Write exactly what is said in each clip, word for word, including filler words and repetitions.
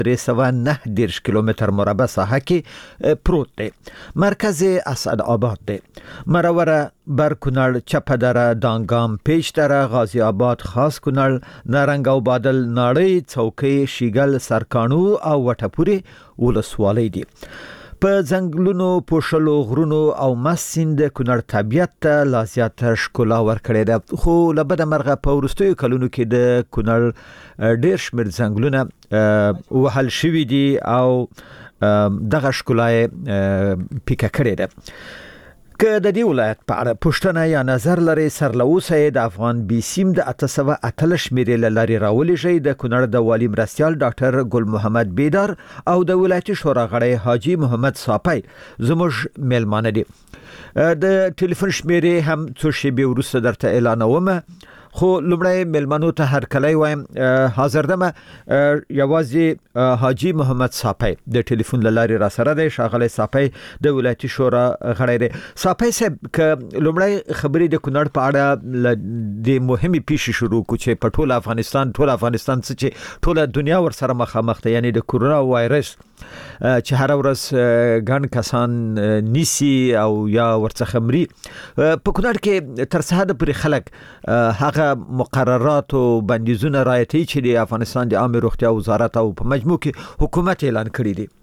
درې سوه نهه دېرش کیلومتر مربع ساحه کې پروت دی. مرکز اسعد آباد دی. مروره، برکنړ، چپدره، دانګام، پیچدره، غازی آباد، خاص کنړ، نارنګ او بادل، ناړۍ، څوکۍ، شیګل، سرکانو او وټپورې ولسوالۍ دي. په ځنګلونو پوښلو غرونو او مست سیند کنړ طبیعت ته لا زیاته ښکلا ورکړې ده. خو له بده مرغه په وروستیو کلونو کې د کنړ ډېر شمېر ځنګلونه وهل شوي دي او دغه ښکلا یې پیکه کړې ده. که د دې ولایت په اړه پوښتنه یا نظر لري، سرلوسه د افغان بي سیم د اته سوه اتلس شمیرې لاري راولېږئ. د کنړ د والي مرستیال ډاکټر ګل محمد بیدار او د ولایتي شورا غړی حاجی محمد صافی زموږ میلمانه دي. د ټلیفون شمیرې هم څو شېبې وروسته درته اعلانوم. خو لومړی میلمنو ته هرکلی وایم. حاضر دمه یوازې حاجی محمد صافی د ټلیفون له لارې را سره دی. ښاغلی صافی د ولایتي شورا غړی دی. صافی صاحب، که لومړی خبرې د کنړ په اړه د مهمې پیښې شروع کړو چې په ټول افغانستان ټول افغانستان څه چې ټوله دنیا ورسره مخامخ ده، یعنی د کورونا وایرس چې هر ورځ ګڼ کسان نیسي او یا ورڅخه مري. په کنړ کې تر څه حده پورې خلک هغه مقررات او بندیزونه رعایتوي چې د افغانستان د عامه روغتیا وزارت او په مجموع کې حکومت اعلان کړی دی؟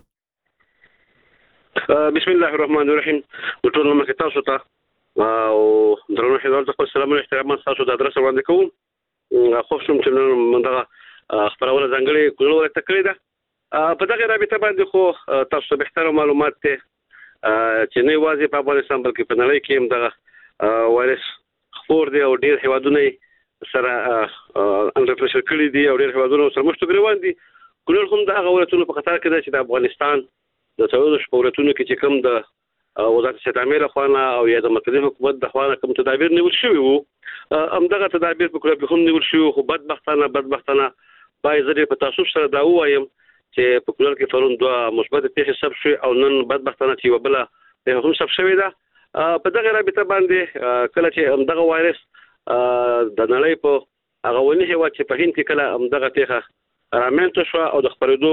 بسم الله الرحمن الرحیم. ټول مخکې تاسو ته او درنو حضرات خپل سلام او احترامات تاسو د ادرس وړاندې کوم. خو شوم چې نن دغه خبرونه ځانګړي کولو ولته کړی ده. په دغه رابطه باندې خو تاسو به تر معلومات ته چې نه واځي په افغانستان بلکې په نړۍ کې هم دغه وایرس خپور دی او ډیر هیوادونه سره انډر پرشر کړی دي او ډیر هیوادونه سره مشت ګریوان دي. کنړ هم د هغه ولایتونو په خطر کې ده چې د افغانستان د څلورو شپورتونو کې چې کوم د وزارت صحت له خوا او یا د مرکزي حکومت د خوا کوم تدابیر نیول شوي وو، همدغه تدابیر په کړه هم نیول شوي. خو بدبختانه بدبختانه باید زه په تاسو سره دا وایم چې په کنړ کې پرون دوه مثبت پیښې ثبت شوې او نن بدبختانه چې یو بله پیښه هم ثبت شوې ده. په دغه رابطه باندې کله چې همدغه وایرس د نړۍ په هغه ولې هېواد چې په هند کې کله همدغه پیښه رامنځته شوه او د خپرېدو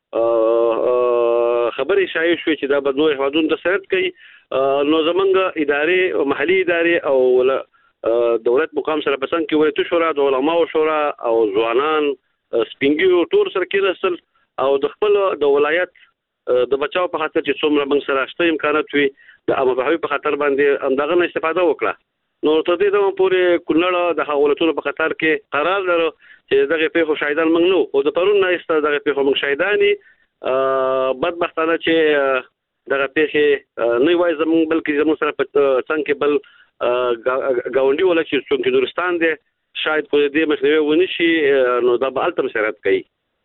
خبرې شایع شوې چې دا به نور هېوادونو ته سرحد کوي، نو زمونږ ادارې محلي ادارې او دولت مقام سره په څنګ کې ولایتي شورا، د علماو شورا او ځوانان سپینګیو ټول سره کېناستل او د خپل د ولایت د بچاو په خاطر چې څومره موږ سره شته امکانات وي د عامه پوهاوي په خاطر باندې همدغه نه استفاده وکړه. نو تر دې دمه پورې کنړ د هغو ولایتونو په خطر کې قرار لرو چې دغه پیښو شاهدان موږ نه او د پرون نه ایسته دغه پیښو موږ شاهدان یو. بدبختانه چې دغه پیښې نه وای زموږ بلکې زموږ سره په څنګ کې بل ګاونډي ولایت چې څوک نورستان دی شاید په دې مخنیوي ونه شي، نو دا به هلته مساعدت کوي.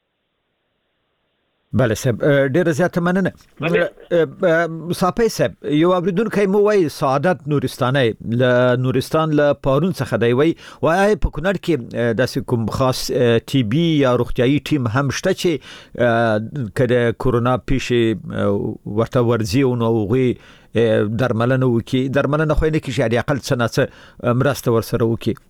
بله صاحب، ډیره زیاته مننه. صافی صاحب، یو اوریدونکی مو وایي سعادت نورستانی له نورستان له پارون څخه دی، وایي وایي په کنړ کې داسې کوم خاص ټي بي یا روغتیایي ټیم هم شته چې که د کورونا پیښې ورته ورځي او نو هغوی درملنه وکړي، درملنه خو یې نه کېږي، حد اقل څه نه څه مرسته ورسره وکړي؟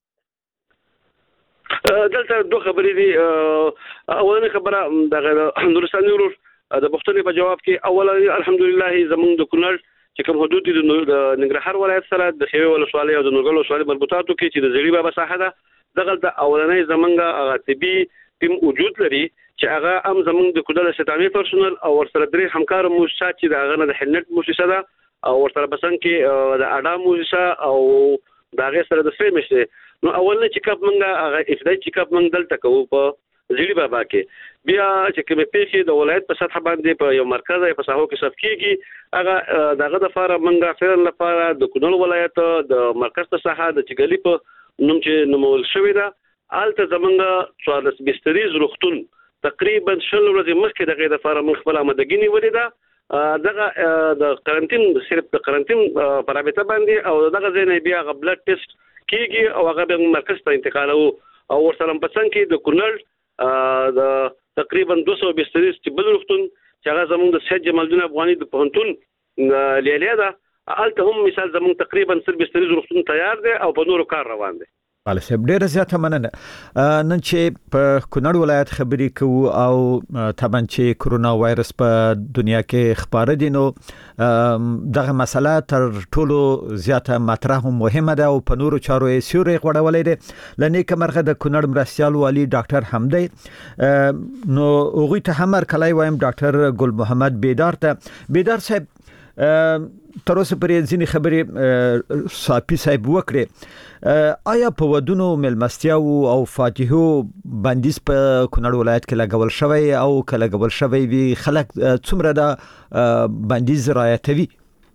دلته دوه خبرې دي. اولنۍ خبره دغه نورستاني ورور د پوښتنې په جواب کې اوله الحمدلله زموږ د کنړ چې کوم حدود دي د ننګرهار ولایت سره د خیوي ولسوالۍ او د نورګل ولسوالۍ مربوطاتو کې چې د زړي بابا ساحه ده، دغلته اولنۍ زموږ طبي ټیم وجود لري چې هغه هم زموږ د کنړ استعماري پرسونل او ورسره درې همکار مؤسسات چې د هغه نه د هلنټ مؤسسه ده او ورسره په څنګ کې د اډا مؤسسه او د هغې سره د سوی مشته. نو اولنۍ چیکاپ موږ هغه ابتدایي چیکاپ موږ دلته کوو په زړي بابا کې. بیا چې کومې پیښې د ولایت په سطح باندې په یو مرکز په ساحو کې ثبت کېږي، هغه دغه دپاره موږ فعلا لپاره د کنړ ولایت د مرکز په ساحه د چګلي په نوم چې نومول شوې ده، هلته زموږ څوارلس بستریز روغتون تقریبا شل ورځې مخکې د هغې دپاره موږ خپله آمادګي نیولې ده. دغه د قرنطین صرف د قرنطین په رابطه باندې او دغه ځای نه بیا هغه بلډ ټیسټ کېږي او هغه بیا مرکز ته انتقالوو او ورسره په څنګ کې د کنړ د تقریبا دوه سوه بستریز چې بل روغتون چې هغه زموږ د سید جمال الدین افغاني د پوهنتون لیلیه ده، هلته هم مثال زموږ تقریبا سل بستریز روغتون تیار دی او په نورو کار روان دی. علي صاحب ډیره زیاته مننه. نن چې په کونړ ولایت خبرې کوو او طبعا چې کرونا وایرس په دنیا کې خبره دي، نو دغه مسله تر ټولو زیاته مطرح او مهمه ده او په نورو چارو یې سیوري غوړولې ده. لنیکه مرغه د کونړ مرستيال والی ډاکټر حمدی، نو هغه ته هم کلای وایم ډاکټر ګل محمد بیدار ته. بیدار صاحب تر اوسه پرې ځینې خبرې صافي صاحب وکړي، آیا په ودونو ملمستیاو او فاتحو بندیز په کونړ ولایت کې لګول شوی او کله لګول شوی وی خلک څومره د بندیز رعایتوي؟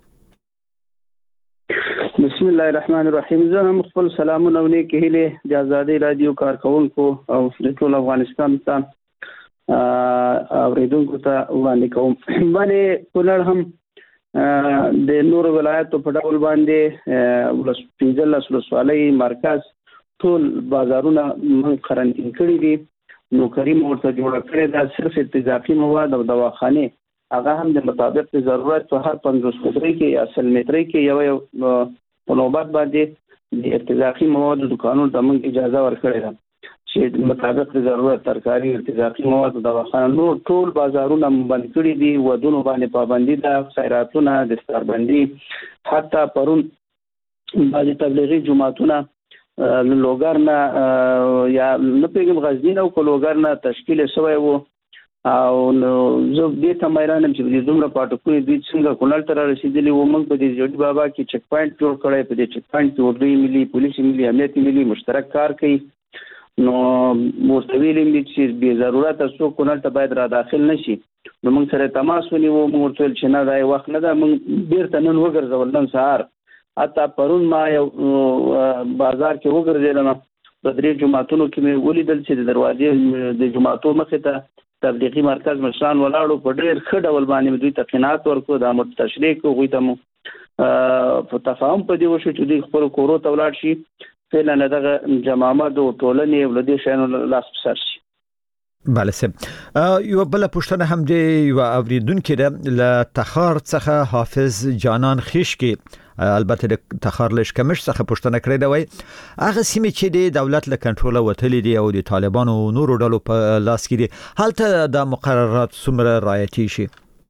بسم الله الرحمن الرحیم. زه هم خپل سلامونه او نیک هیلې د آزادۍ رادیو کارکونکو او د ټول افغانستان ته اوریدونکو ته وړاندې کوم. باندې کونړ هم د نور ولایتو په ډول باندې ولس پنځلس ولسوالۍ مرکز ټول بازارونه من قرنطین کړی دي. نو کریم ورته جوړ کړی دا صرف اتضافي مواد او دواخانه هغه هم د مطابق د ضرورت په هر پنځوس مترۍ کې یا سل مترۍ کې یو یو په نوبت باندې د اتضافي مواد د قانون د موږ اجازه ورکړې ده چې مطابق د ضرورت ترکاری ارتزاقي مواد د دواخانه نو ټول بازارونه بند کړي دي. ودونو باندې پابندي ده، خیراتونه د ستربندي، حتی پرون بعض تبلیغي جماعتونه لوګرنا یا نه پیغام غزنی او کلوګرنا تشکیل شوی وو او نو زه دې ته مېرانم چې د دومره پټکوي د څنګه کونړ ته رسیدلی و. موږ په دې جوړ بابا کې چک پوینټ جوړ کړی، په دې چک پوینټ کې اردوی ملي پولیس ملي امنیتي ملي مشترک کار کوي. نو مستویلم دي چې به ضرورت اسو کونړ ته باید را داخل نشي. نو موږ سره تماس ونیو، موږ ټول چې نه دای وخت نه ده، موږ بیرته نن وګرځول نن سهار. حتی پرون ما یو بازار کې وګرځیدم، په درې جماعتونو کې مې ولیدل چې د دروازې د جماعتو مخې ته تبلیغي مرکز مشران ولاړو، په ډېر ښه ډول باندې دوی ته قناعت ورکړو، دا مو تشریح کوو، غوي ته مو په تفاهم په دې وشو چې دوی خپل کورو ته ولاړ شي. فعلا دغه جماعت او ټولنې ولدي شانو لاس بسر شي. بله سب یو بل پوښتنه هم دی، یو اوریدونکو د ل تخار څخه حافظ جانان خیشکی، البته د تخار لش کمش څخه پوښتنه کړې ده، وای هغه سیمه چې د دولت له کنټرول وتلې دي او د طالبانو نورو ډلو په لاس کې دي، هلته د مقررات څومره رعایتي شي؟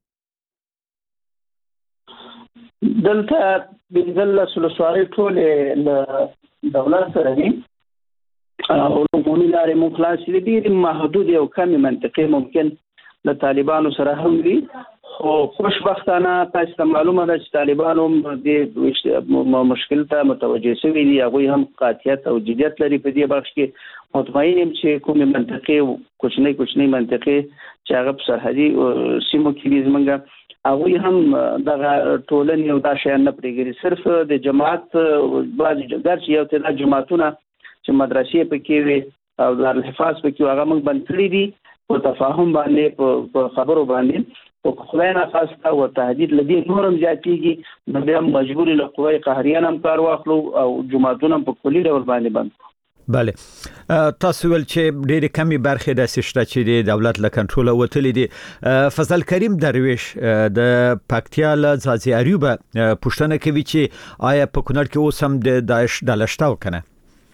دلته بنځلس ولسوالۍ ټول له دولت سره دي او عمومي لارې مو خلاصې دي، محدود او کمی منطقې ممکن له طالبانو سره هم دي. خو خوشبختانه تاسو ته معلومه ده چې طالبانو د مشکل ته متوجه شوي دي، هغوی هم قاطعیت او جدیت لري په دې بخش کې. مطمئن یم چې کومې منطقې کوچنۍ کوچنۍ منطقې چې هغه په سرحدي سیمو کې دي زمونږ، هغوی هم دغه ټولنې او دا شیان نه پرېږدي. صرف د جماعت بعضې ګر چې یو تعداد جماعتونه چې مدرسې پکې وي او دارالحفاظ پکې هغه موږ بند کړي دي په تفاهم باندې، په خبرو باندې. په خدای نه خواسته او تهدید لدی نورم زیاتېږي، نو بیا مجبور له قوای قهریان هم کار واخلو او جماعتونه په کلي ډول باندې بند. بله تاسو ول چې ډېر کمی برخه د سشته چې د دولت له کنټرول وتلې دي. فضل کریم درویش د پکتیا له ځاځي اریوبه پوښتنه کوي چې آیا په کونړ کې اوس هم د داعش ډله شته وکنه؟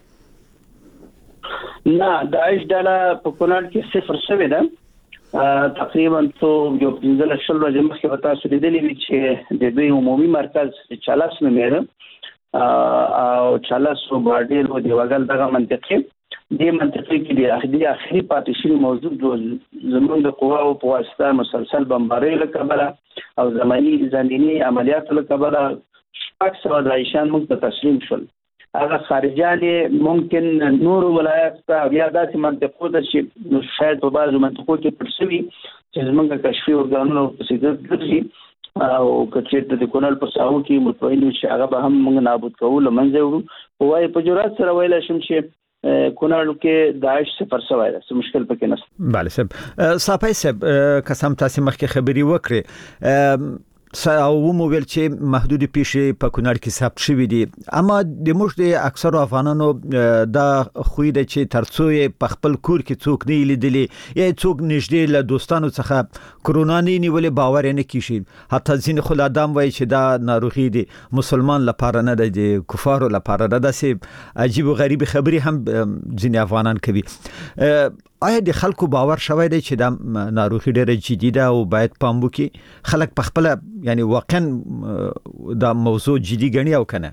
نه، داعش ډله په کونړ کې صفر شوې ده. تقریبا تو یو پنځلس شل ورځې مخکې به تاسو لیدلي وي چې د دوی عمومي مرکز چالاس نومېده او چالاس او باډیل او دیوګل دغه منطقې دې منطقې کې د اخدي اخري پاتې شوی موجود زموږ د قواو په واسطه مسلسل بمبارۍ له کبله او زماني زندینی عملیات له کبله شپږ سوه داعشان موږ ته تسلیم شول. هغه خارجان ممکن نور ولایت ته بیا داسې منطقو ته چې شاید په بعضو منطقو کې پټ شوي چې زموږ کشفي ارګانونه ورپسې ګرځي او که چېرته د کونړ په ساحو کې مطمئن یو چې هغه به هم موږ نابود کوو، له منځه وړو. خو وایي په جرات سره ویلی شم چې کونړ کې داعش صفر شوی ده، څه مشکل پکې نشته. بله صاحب. صافی صاحب که سم تاسو مخکې خبرې وکړې، او مو ویل چې محدود پیښې په کونړ کې ثبت شوې دي، اما د موږ د اکثر افغانانو دا خوې د چې ترڅو په خپل کور کې څوک نه لیدلي یا څوک نږدې له دوستانو څخه کرونا نه نیولې باور نه کیږي. حتی ځین خلادام وایي چې دا ناروغي دي مسلمان لپاره نه ده، د کفارو لپاره ده. داسې عجیب او غریب خبرې هم ځین افغانان کوي. آیا د خلکو باور شوی دی چې دا ناروغي ډېره جدي ده او باید پام وکړي؟ خلک په خپل یعنی واقعا دا موضوع جدي ګڼي او کنه؟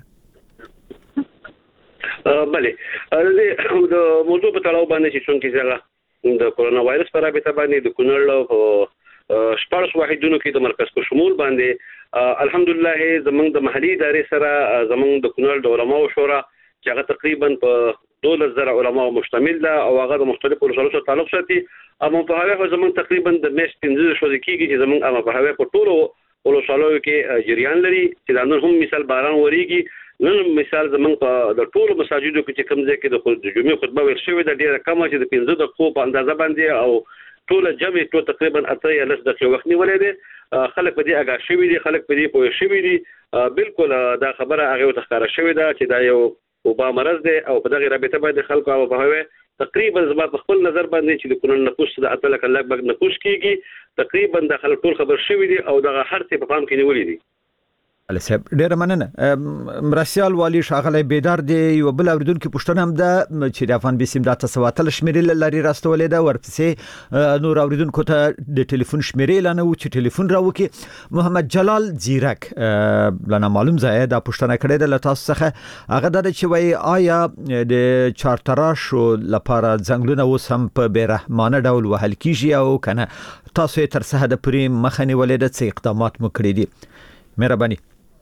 بله د موضوع په تړاو باندې چې څنګه ځله د کورونا وایرس پر رابطه باندې د کونړ شپږ واحدونو کې د مرکز په شمول باندې الحمدلله زمونږ د محلي ادارې سره زمونږ د کونړ د علماو شورا چې هغه تقریبا په دولس زره علماء مشتمل ده او هغه د مختلفو ولسوالۍ سره تعلق ساتي. اما په هغه زمون تقریبا د میاشتې پنځه شو کېږي چې زمون اما په هغه په ټولو ولسوالۍ کې جریان لري چې دا نن هم مثال باران وریږي. نن مثال زمون په د ټولو مساجدو کې چې کوم ځای کې د جمعې خطبه ویل شوې ده ډیره کمه چې د پنځه دقیقو په اندازه باندې او ټول جمع ټول تقریبا اته یا لس دقیقې وخت نیولې ده. خلک په دې اګه شوي دي، خلک په دې پوه شوي دي. بالکل دا خبره هغه ته ښکاره شوې ده چې دا یو وبا مرض دی او په دغه رابطه باندې خلکو او په هغه تقریبا زما په خپل نظر باندې چې د کونړ نفوس د اته لک لک بګ نفوس کېږي تقریبا د خلک ټول خبر شوي دي او دغه هر څه په پام کې نیولې دي. علي صاحب ډېر مننه. مرسیال والی شاغلی بیدار دی یو بل اوریدونکو پوښتنه هم ده چې د افغان بسیم د تسواتل شمیرې لري راستولې ده، ورپسې نور اوریدونکو ته د ټلیفون شمیرې اعلان و چې ټلیفون راوکي. محمد جلال زیرک لنه معلوم ځای دا پوښتنه کړې ده له تاسو څخه، هغه د چې وای آیا د چارتراشو لپاره ځنګلونه اوس هم په بیرحمانه ډول وهل کیږي او کنه تاسو یې تر څه د پرې مخه نیولې ده، څه اقدامات مو کړی دي؟ مهرباني.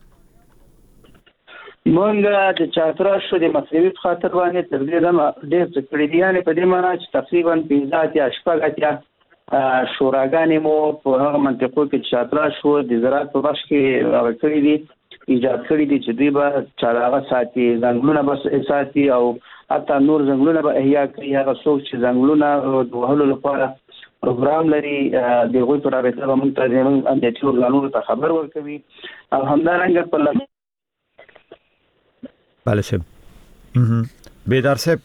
مونږ د چارتراشو د مصرفي خاطر باندې تر دې دمه ډېر څه کړي دي، یعنې په دې معنی چې تقریبا پنځه یا شپږ اتیا شوراګانې مو په هغه منطقو کې چارتراشو د زراعت په بخش کې هغه کړي دي، ایجاد کړي دي چې دوی به چارهغه ساتي، ځنګلونه به ساتي او حتی نور ځنګلونه به احیا کوي. هغه څوک چې ځنګلونه د وهلو لپاره پروګرام لري د هغوی په رابطه به موږ ته زموږ امنیتي ارګانونو ته خبر ورکوي او همدارنګه په بله صاحب بیدار صاحب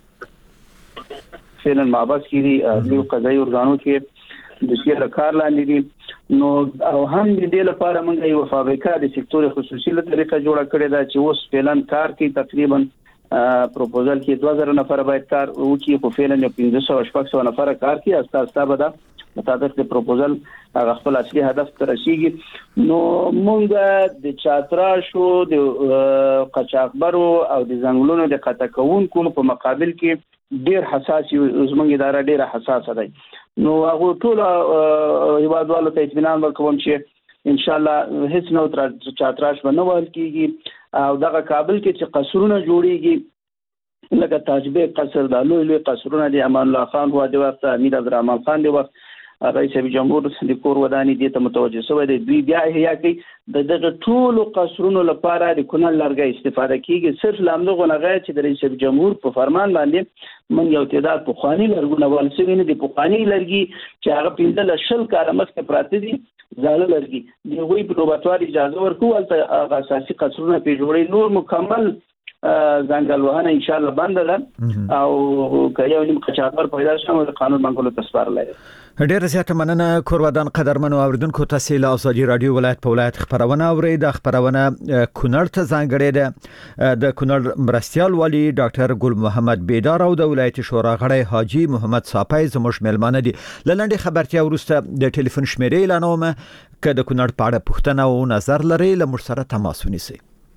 فعلا مابس کې دي د قضایي ارګانو کې د دې کار لاندې دي. نو او هم د دې لپاره موږ یو فابریکه د سکتور خصوصي له طریقه جوړه کړې ده چې اوس فعلا کار کوي. تقریبا پروپوزل کې دوه زره نفر باید کار وکړي، خو فعلا پنځه سوه شپږ سوه نفر کار کوي. استا استا به دا مطابق د پروپوزل هغه خپل اصلي هدف ته رسیږي. نو موږ د چاتراشو د قاچاقبرو او د ځنګلونو د قطع کوونکو په مقابل کې ډیر حساس یو، زموږ اداره ډیره حساسه ده. نو هغه ټول هیوادوالو ته اطمینان ورکوم چې ان شاء الله هیڅ نو تر چاتراش باندې ول کیږي او دغه کابل کې چې قصرونه جوړیږي لکه تاجبه قصر د لوی لوی قصرونه د امان الله خان و د وخت امیر عبدالرحمن خان د وخت رئیس جمهور د کور ودانې دې ته متوجه شوی دی. دوی بیا احیا کوي د دغه ټولو قصرونو لپاره د کونړ لرګي استفاده کیږي. صرف لامدغه لرګي چې د رئیس جمهور په فرمان باندې من یو تعداد په خواني لرګونه ولسوي نه دي، په خواني لرګي چې هغه پنځه لشل کار مخکې پراته دي زاله لرګي دی وی په لابراتوار اجازه ورکول ته اساسي قصرونه په جوړې نور مکمل ځنګل وهنه ان شاء الله بند ده او که یو نیم قاچاقبر پیدا شوه د قانون منګولو تسپارل لري. ډیره زیاته مننه کورودان قدرمنو اوریدونکو. تاسو له ازادي رادیو ولایت په ولایت خبرونه اورئ. د خبرونه کونړ ته ځانګړې ده. د کونړ مرستيال والی ډاکټر ګل محمد بیدار او د ولایت شورا غړی حاجی محمد صافی زموږ ملمانه دي. لنډه خبرتیا ورسته د ټلیفون شمیرې اعلانوم که د کونړ په اړه پوښتنه او نظر لرئ له موږ سره تماس ونیسئ.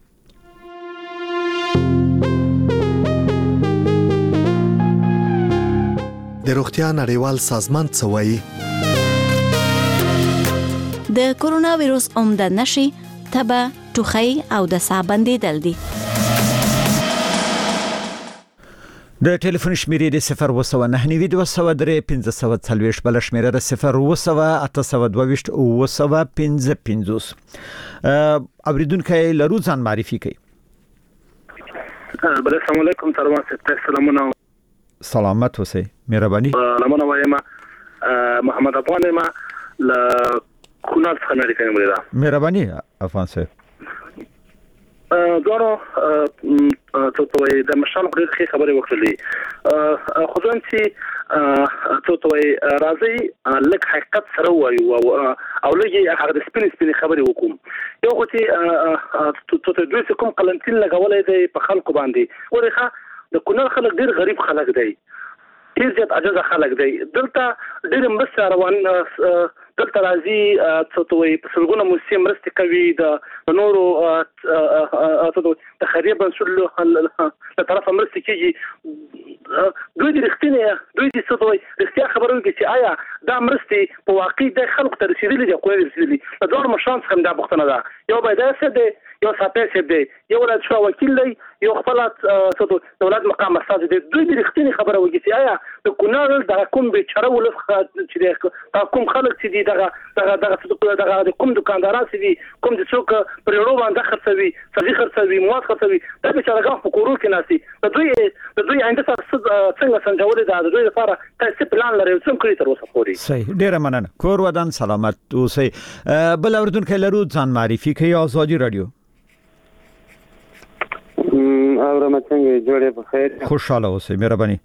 د روغتیا نړیوال سازمان څه وایي؟ د کورونا وایروس عمده نشي تبه، ټوخی او د ساه بندیدل دي. د ټلیفون شمیرې د صفر اوه سوه نهه نوي دوه سوه درې پنځه سوه څلوېښت، بل شمیره د صفر اوه سوه اته سوه دوه ویشت اوه سوه پنځه پنځوس. اوریدونکو لرو ځان معرفي کوي. السلام علیکم ترمان ستاسو سلامونه. سلامت اوسئ. مهرباني. لمنه وایم محمد افغان ما ل کونړ څخه نړۍ ته نیولې ده. مهرباني افغان صاحب. دوه څه ته د مشال خوري خبرې وکړلې خو ځان چې څه ته راځي لکه حقیقت سره وایو او لږه هغه سپین سپین خبرې وکوم. یو خو چې څه ته دوی کوم قلنتین لګولې دی په خلکو باندې ورخه د کونړ خلک ډیر غریب خلک دی ډیر زیات عجز خلک دی دلته ډیر مرسته روان دلته راځي څه ته وایي په سلګونه موسسې مرستې کوي د نورو د خیریه بنسټونو له طرفه مرستې کېږي. دوی د رښتینې دوی د څه ته وایي رښتیا خبرونه کوي چې آیا دا مرستې په واقع د خلکو ته رسېدلې دي خو نه رسېدلي. د دواړو مشرانو څخه هم دا پوښتنه ده. یو باید داسې دی یو ساپی صاحب دی یو ولایت شورا وکیل دی یو خپل څه ته د ولایت مقام استازی دی. دوی د رښتینې خبره وکړي چې آیا د کونړ دغه کوم بیچاره ولس چې دی دا کوم خلک چې دي دغه دغه دغه دغه کوم دکانداران چې دي کوم د څوک پر یوړو باندې خرڅوي سبزي خرڅوي مواد خرڅوي دا بیچارهګان په کورو کې ناسي د دوی د دوی آینده څنګه سنجولې ده د دوی لپاره تاسو پلان لرئ څنګه کوي تر اوسه پورې. صحیح ډیره مننه. کور ودان سلامت اوسئ. بل اوردونکو لرو ځان معرفي کوي آزادي رادیو. اورم څنګه جوړه په خیر خوشاله اوسئ مهرباني.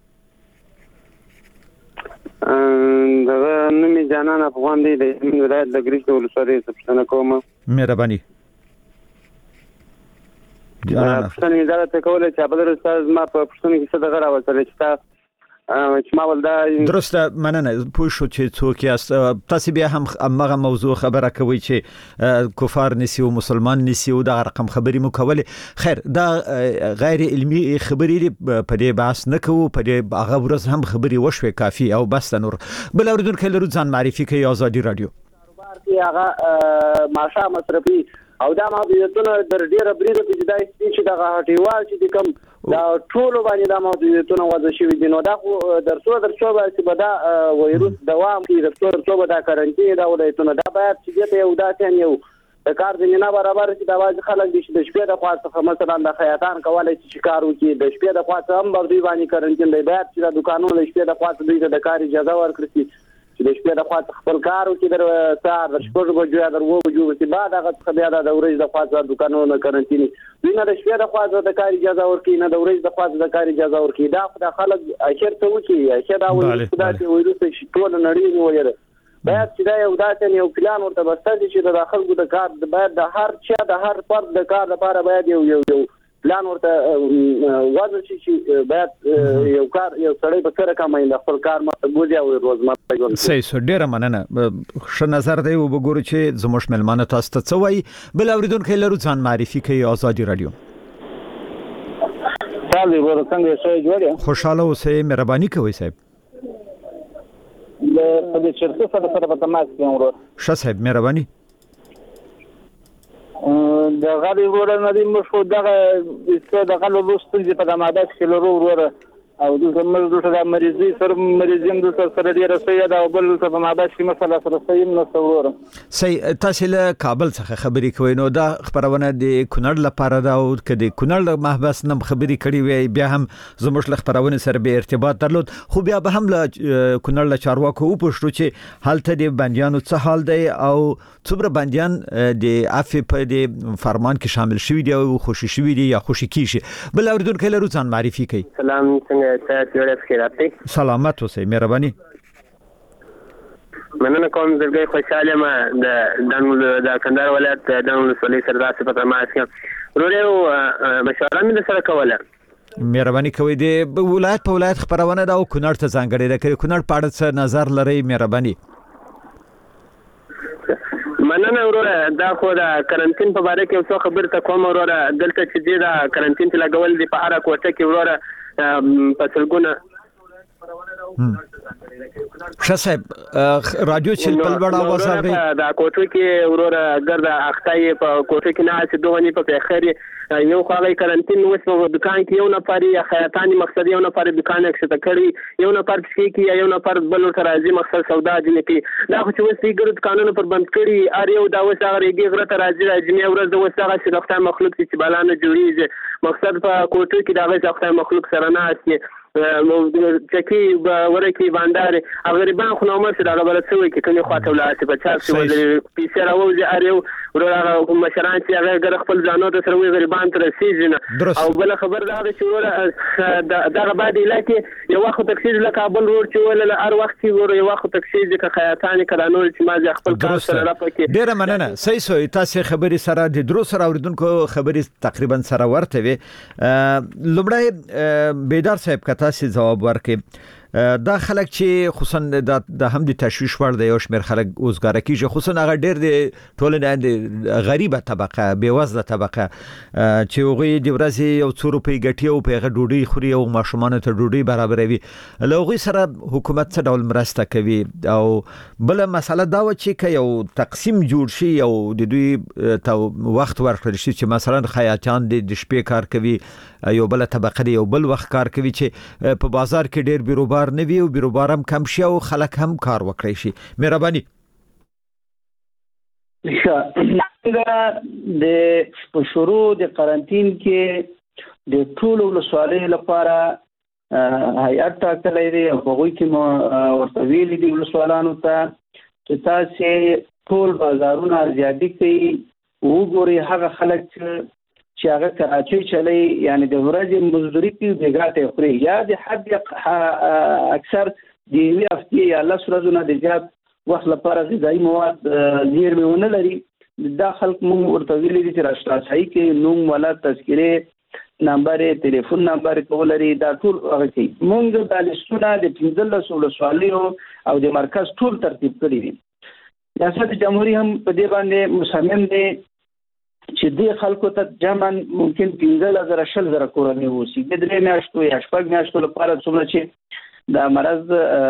دغه نومي جانان افغان دی د ولایت د ګریش ولسوالۍ څخه کوم. مهرباني. جانان څنګه دا ته کولای چې بدر استاد ما په پښتون کې څه دغه راوړل چې تا چې ما ولدا درسته مننه پوه شو چې څوک یاست. تاسو بیا هم هغه موضوع خبره کوي چې کفار نسی او مسلمان نسی او دا رقم خبري مو کوله. خیر دا غیر علمي خبري په دې بحث نه کوو په دې هغه ورځ هم خبري وشوي کافي او بس نور. بل اوردونکو لرو ځان معرفي کوي آزادي رادیو. کاروبار کې هغه ماشا مصرفي او دا موضوعونه در ډیره بریده په جدای چې دا هټیوال چې کوم دا ټول باندې دا موضوعونه وځي شوی دي. نو دا درڅو درڅو باندې به دا وایروس دوام کوي درڅو درڅو به دا کارنټین دا ولایتونه دا باید چې یو داسې یو د کار زمينه برابر چې دا واځي خلک دي چې د شپې د خاصه مثلا د خیاطان کولای چې کار وکړي د شپې د خاصه هم بر دوی باندې کارنټین دی باید چې د دکانونو د شپې د خاصه دوی د کار اجازه ورکړي چې د شپې د خاصه خپل کار وکړي در سار د شپږ بجو یا در وو بجو چې بعد هغه څه بیا د ورځې د خاصه دکانونو کارنټین دوی نه د شپې د خاصه د کار اجازه ورکړي نه د ورځې د خاصه د کار اجازه ورکړي دا خدای خلک اخر ته وکړي اخر دا وایي خدای ته وایي چې ټول نړۍ نیولې باید چې دا یو داسې یو پلان ورته بستل چې د خلکو د کار باید د هر چا د هر فرد د کار لپاره باید یو یو یو پلان ورته وضع شي چې باید یو کار یو سړی په سره کومه د خپل کار مطلب او روزمره ژوند. صحیح سو ډیره مننه. ښه نظر دی وګورئ چې زموږ ملمانه تاسو ته څه وایي. بل اوریدونکو لرو ځان معرفي کوي آزادي رادیو. سلام ورو څنګه شئ جوړه خوشاله اوسئ مهرباني کوئ صاحب. د دې چرته سره سره په تماس کې ورو ښه صاحب مهرباني. د غالي ورو نه دی مشو دغه د غالو لوستل چې په دماده کې ورو ورو او د زموږ د مریضي سره مریضین د سره ډیره سوي دا بل څه په ماده کې مثلا سره سوي نو څورم. صحیح تاسو له کابل څخه خبرې کوئ نو دا خبرونه د کونړ لپاره دا او کدي کونړ محبس نم خبرې کړي وي بیا هم زموږ له خبرونه سره به ارتباط درلود خو بیا به هم له کونړ له چارواکو وپوښتو چې حالت د بنديانو څه حال دی او څومره بنديان د عفو په د فرمان کې شامل شوي دي او خوشي شوي دي یا خوشي کیږي. بل اوردونکو لرو ځان معرفي کوي. سلام څنګه تاسو جوړه خیراتي سلامت اوسئ مهرباني. مننه کوم زړګي خوشاله ما د د کندهار ولایت د ولسوالۍ سردار په تماس کې ورو مشوره مې سره کوله. مهرباني کوي د ولایت په ولایت خبرونه دا او کونړ ته ځانګړي ده کوي کونړ په اړه څه نظر لري مهرباني. مننه وروره دا خو د کرنټین په اړه کې څه خبر ته کوم وروره دلته چې دا کرنټین ته لګول دي په اړه کوټه کې وروره په سلګونه ښه صاحب رادیو چې په لوړ اواز اوري دا کوټه کې وروره ګرد اختای په کوټه کې نه چې دوه نه په خیر یو خالي کرنټین وس په دکان کې یو نفر یا خیاطانی مقصد یو نفر دکان کې څه کړی یو نفر کې یو نفر بل تر راځي مقصد سودا دي نه کې دا خو چې وسې ګرد قانون پر بند کړی ار یو دا وسه غریږي غره تر راځي راځي ورځ د وسه چې د خدای مخلوق چې بالانه جوړیږي مقصد په کوټه کې دا وسه خدای مخلوق سره نه اسي چکی ورکی باندار او غریبان خو نو مرسي دا غبره سوي کې کومه خواته ولایت په چا څه ولې پیسې راوځي اړیو ورغه مشران چې هغه ګر خپل ځانو ته سره وي غریبان تر سیزنه او بل خبر دا چې ور دا بعد علاقې یو وخت تکسیز له کابل ور چې ول هر وخت ور یو وخت تکسیز کې خیاطان کړه نور چې ما خپل کار سره راپکې ډیره مننه صحیح سو تاسو خبري سره د درو سره اوریدونکو خبري تقریبا سره ورته وي لومړی بیدار صاحب کته سي جواب ورکړي دا خلک چې خصوصا د هم د تشویش ور د یو شمیر خلک اوسګار کیږي خصوصا هغه ډیر د ټولنې د غریبه طبقه بیوزله طبقه چې هغه د ورځې یو څو روپۍ ګټي او په هغه ډوډۍ خوري او ماشومان ته ډوډۍ برابروي لوغي سره حکومت څه ډول مرسته کوي او بل مسله دا و چې یو تقسیم جوړ شي او د دوی ته وخت ورکړل شي چې مثلا خیاطان د شپې کار کوي یو بل طبقه یو بل وخت کار کوي چې په بازار کې ډیر بیروبار نوی او بیروبار هم کم شي او خلک هم کار وکړي شي مهرباني د شروع د قرنټین کې د ټولو ولسوالۍ لپاره هیئت ټاکلې دی او هغوی کې ورته ویلي دي ولسوالانو ته چې تاسې ټول بازارونه ارزیابي کوي وګورئ هغه خلک چې هغه کراچۍ چلی یعنی د ورځې مزدوري کوي بیګاته خوري یا د حد اکثر د یوې هفتې یا لس ورځو نه د زیات وخت لپاره غذایي مواد زیرمې ونه لري دا خلک موږ ورته ویلي دي چې راشناسایي کوي نوم ولادت تذکرې نمبر ټلیفون نمبر کول لري دا ټول هغه کوي موږ د لیستونه د پنځلس ولسوالیو او د مرکز ټول ترتیب کړی دي ریاست جمهوریت هم په دې باندې مصمم دی چې دې خلکو ته جمعاً ممکن پنځه زره شل زره کورنۍ وسی د درې میاشتو یا شپږ میاشتو لپاره څومره چې دا مرض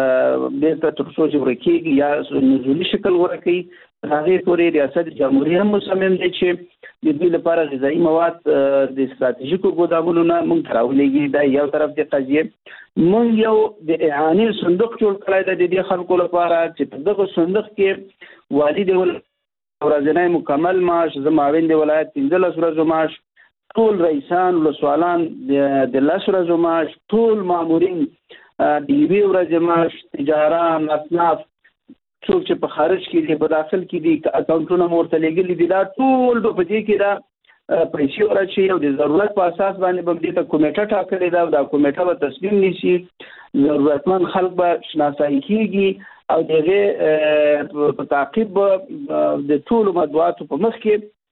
بیرته تر څو چې ورکیږي یا نزولي شکل ورکوي هغه پورې ریاست جمهوریت هم مصمم دی چې د دې لپاره غذایي مواد د استراتیژیکو ګودامونو نه موږ راولېږي دا یو طرف دی قضیه موږ یو د اعانې صندوق جوړ کړی دی د دې خلکو لپاره چې په دغه صندوق کې والي دی ورځنی مکمل معاش زماوین دی ولایت پنځلس ورځو معاش ټول رئیسان ولسوالان د لس ورځو معاش ټول مامورین د یوې ورځې معاش تجاران اصناف څوک چې په خارج کې دي په داخل کې دي اکاونټونه ورته لګلي دي دا ټول په دې کې دا پیسې ورچي او د ضرورت په اساس باندې به دې ته کمیټه ټاکلې ده دا کمیټه به تصمیم نیسي ضرورتمند خلک به شناسایي کیږي او دغه په تعقیب د ټول مدواتو په مخ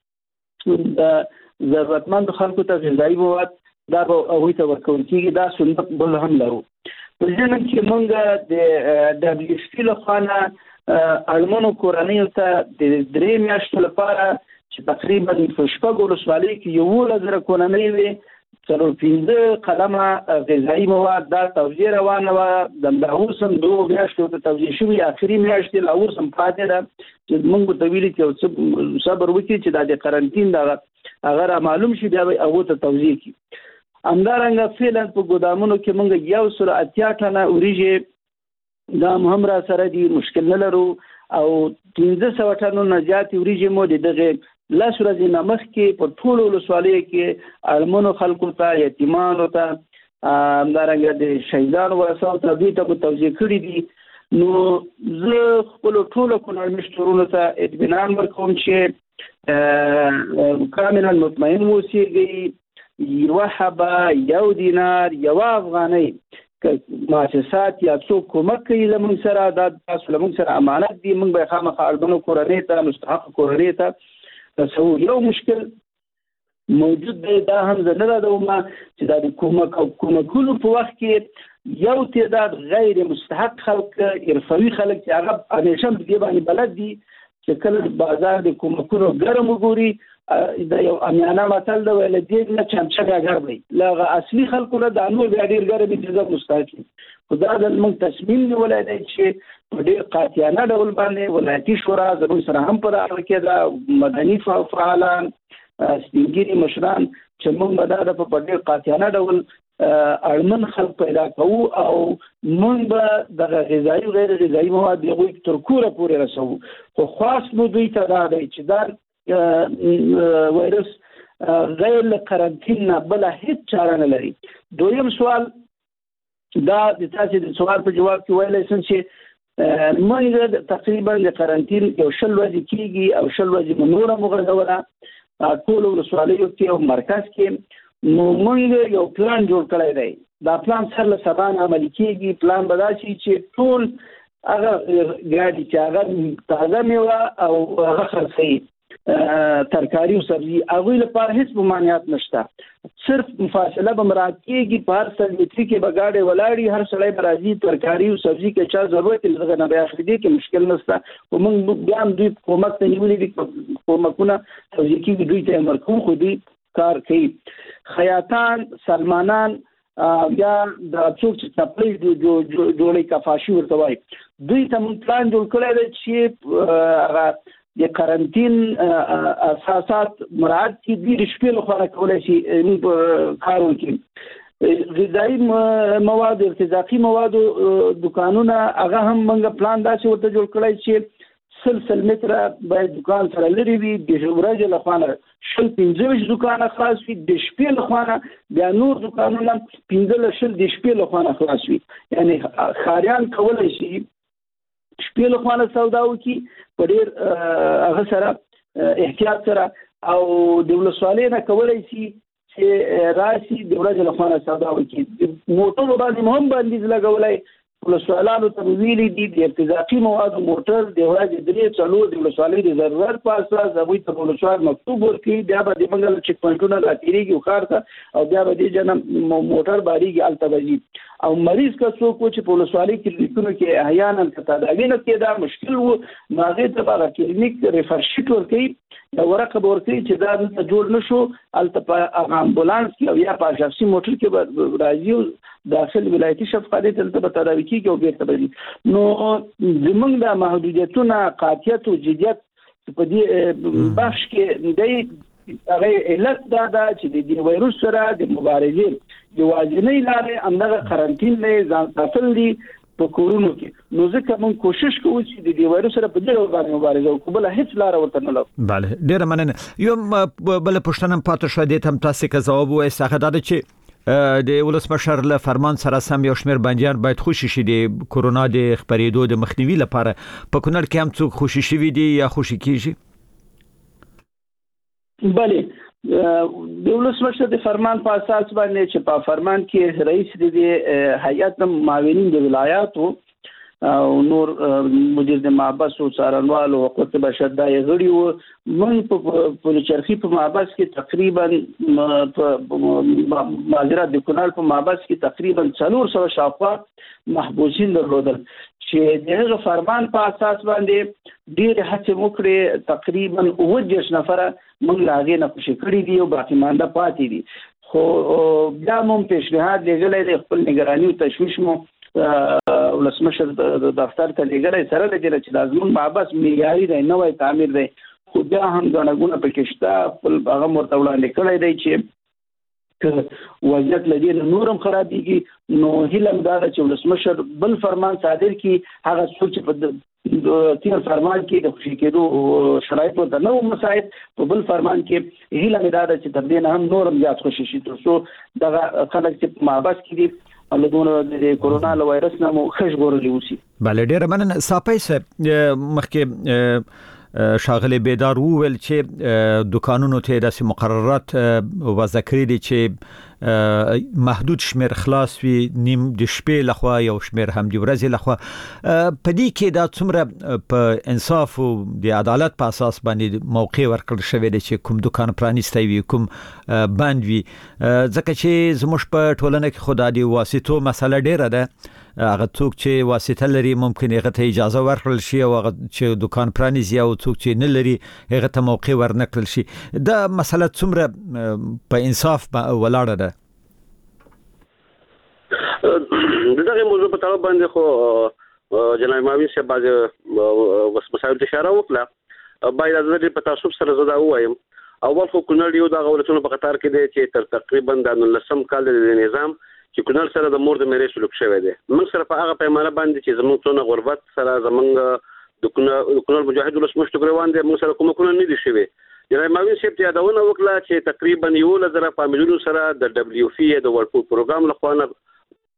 کې د ضرورتمند خلکو ته غذایي مواد دا به هغوی ته ورکول کېږي دا صندوق بل هم لرو په ځینې کې موږ د ډبلیو ایف پي لخوا نه اړمنو کورنیو ته د درې میاشتو لپاره چې تقریبا په شپږو ولسوالیو کې یولس زره کورنۍ وې څلور پنځه قدمه غذایي مواد دا توزیع روانه وه د اوس هم دوه میاشتو ته توزیع شوي اخري میاشتې لا اوس هم پاتې ده چې موږ ورته ویلي چې یو څه صبر وکړي چې دا د قرنټین دغه هغه را معلوم شي بیا به هغو ته توزیع کړي همدارنګه فعلا په ګودامونو کې موږ یو سل اتیا ټنه وریجې دا هم را سره دي مشکل نه لرو او پنځه سوه ټنو نه زیاتې وریجې مو د دغه لس ورځې نه مخکې په ټولو ولسوالیو کې اړمنو خلکو ته یتیمانو ته همدارنګه د شهیدانو ورثو ته دوی ته مو توزیع کړي دي نو زه خپلو ټولو کونړ مشترونو ته اطمینان ورکوم چې کاملا مطمئن اوسېږئ یوه حبه یو دینار یوه افغانۍ مؤسسات یا څوک کومک کوي زموږ سره دا تاسو له موږ سره امانت دي موږ به خامخا اړمنو کورنۍ ته مستحق کورنۍ ته رسو یو مشکل موجود دی دا هم زه نه یادوم چې دا د کومک او کومکونو په وخت کې یو تعداد غیر مستحق خلک حرفوي خلک چې هغه همیشه په دې باندې بلد دي چې کله بازار د کومکونو ګرم وګوري دا یو امیانه متل دی ویل دې نه چمچه ګرم دی لغه اصلي خلکو له د نور بیا ډیر ګرم دي مستحق خدا د موږ تصمیم نیولای دی چې په ډیر قاطعانه ډول باندې ولایتي شورا زموږ سره هم پر اړه کې دا مدني فعالان سپینګیري مشران چې موږ به دا په ډیر قاطعانه ډول اړمن خلک پیدا کوو او موږ به د غذایي غیر غذایي مواد هغوی تر کوره پورې رسوو خو خاص مو دوی ته دا دی چې دا وایرس غیر له قرنطین نه بله هیڅ چاره نه لري دویم سوال دا د تاسو د سوال په جواب کې ویلای شم چې موږ تقریبا د قرنټین یو شل ورځې کېږي او شل ورځې نور مغرضوله ټول ولسوالیو کې او مرکز کې نو موږ یو پلان جوړ کړی دی. دا پلان سره له سبا نه عملي کېږي. پلان به دا شي چې ټول هغه ګاډي چې هغه تازه میوه او هغه خرڅوي ترکاری او سبزي هغوی لپاره هیڅ ممانعت نشته. صرف مفاصله به مراعات کېږي. په هر سل متري کې به ګاډی ولاړي، هر سړی به راځي ترکاري او سبزي کې چا ضرورت یې دغه نه به اخلي. دې کې مشکل نشته. خو موږ بیا هم دوی کومک ته نیولي دي، کومکونه توضیح کېږي دوی ته امر کوو، خو دوی کار کوي. خیاطان، سلمانان بیا د څوک چې څپلۍ جوړوي کفاشي ورته وایي، دوی ته موږ پلان جوړ کړی دی چې هغه د قرنټین اساسات مراعات کړي. دوی د شپې لخوا کولی شي کار وکړي. غذایي مواد، ارتزاقي موادو دکانونه هغه هم موږ پلان داسې ورته جوړ کړی چې سل سل متره باید دکان سره لرې وي. د ورځې لخوا نه شل پنځه ویشت دکانه خلاص وي، د شپې لخوا نه بیا نور دکانونه پنځه شل د شپې لخوا نه خلاص وي. یعنې ښاریان کولی شي شپې لخوا نه سودا وکړي په ډېر هغه سره احتیاط سره، او د ولسوالۍ نه کولی شي چې راشي د ورځې لخوا نه سودا وکړي. موټرو باندې هم بندیز لګولی ولسوالانو ته ویلي دي د ارتزاقي موادو موټر د ورځې درې څلور د ولسوالۍ د ضرورت په اساس هغوی ته ولسوال مکتوب ورکوي. بیا به د موږ چک پوینټونه راتېرېږي ښار ته او بیا به دې جنه موټر بارېږي هلته به ځي. او مریض که څوک و چې په ولسوالۍ کلینیکونو کې احیانا که تداوي نه کېده مشکل و، نو هغې ته به هغه کلینیک ریفر شیټ ورکوي، یو ورقه به ورکوي چې دا دلته جوړ نه شو، هلته په هغه امبولانس کې او یا په شخصي موټر کې به راځي او داخل ولایتي شفقادې دلته به تداوي کېږي او بیرته به ځي. نو زموږ د محدودیتونه قاطعیت او جدیت په دې بخش کې دی هغه علت دا ده چې د دې وایروس سره د مبارزې د واجنۍ لارې همدغه قرنټین نه ځان ساتل دي په کورونو کې. نو ځکه موږ کوشش کوو چې د دې وایروس سره په دې باندې مبارزه وکړو، بله هیڅ لاره ورته نه لرو. بله، ډېره مننه. یو بله پوښتنه هم پاتې شوه، دې ته هم تاسې که ځواب ووایاست، هغه دا ده چې د ولسمشر له فرمان سره سم یو شمېر بندیان باید خوشي شي د کورونا د خپرېدو د مخنیوي لپاره. په کونړ کې هم څوک خوشي شوي دي یا خوشي کېږي؟ بله، د ولسمشر د فرمان په اساس باندې چې په فرمان کې رئیس د هیئت معاونین د ولایاتو او نور مدیر د محبس او څارنوال او حقوق بشر د غړي وو، موږ په پولیچرخي په محبس کې تقریبا معذرت د کونړ په محبس کې تقریبا څلور سوه شاوخوا محبوسین درلودل چې دغه فرمان په اساس باندې ډېر هڅې وکړې. تقریبا اووه دېرش نفره موږ له هغې نه خوشي کړي دي او باقي مانده پاتې دي. خو بیا مو پیشنهاد لېږلی دی، خپل نګراني او تشویش مو ولسمشر دفتر ته لېږلی سره له دې نه چې دا زموږ محبس معیاري دی، نوی تعمیر دی، خو بیا هم ګڼه ګوڼه پکې شته. خپل هغه م ورته وړاندې کړی دی چې که وضعیت له دې نه نور هم خرابېږي، نو هیله م دا ده چې ولسمشر بل فرمان صادر کړي. هغه څوک چې په تیر فرمان کې د خوشي کېدو شرایط ورته نه وو مساعد، په بل فرمان کې هیله مې دا ده چې تر دې نه هم نور هم زیات خوشي شي، تر څو دغه خلک چې په محبس کې دي لدونه د کورونا له وایرس نه مو ښه ژغورلي اوسي. بله، ډېره مننه. ساپی صاحب، مخکې شاغلی بیدار وویل چې دکانونو ته داسې مقررات وضع کړي دي چې محدود شمیر خلاص وي، نیم د شپې لخوا یو شمیر هم د ورځې لخوا. په دې کې دا څومره په انصاف او د عدالت په اساس باندې موقع ورکړل شوی دی چې کوم دکان پرانیستی وي کوم بند وي؟ ځکه چې زموږ په ټولنه کې خو د واسطو مسله ډیره ده. هغه څوک چې واسطه لري ممکن هغه ته اجازه ورکړل شي او هغه چې دکان پرانیزي او څوک چې نه لري هغه ته موقع ورنکړل شي. دا مسله څومره په انصاف ولاړه ده؟ دغه موضوع په تړاو باندې خو جناب معاون صاحب باندې مسایل اشاره وکړه. باید د په تعصب سره زدا وایم، اول خو کونړ یو د غوړتونو په قطار کې دی چې تر تقریبا د نولسم کال د نظام چې کونړ سره د مور د میرې سلوک شوی دی. موږ سره په هغه پیمانه باندې چې زموږ څونه غربت سره زموږ د کونړ مجاهد ولسمشر روان دي، موږ سره کومکونه نه دي شوي. جناب معاون صاحب یادونه وکړه چې تقریبا یو لزر فامیلونو سره د دبلیو پی د ورکو پروګرام لخوا نه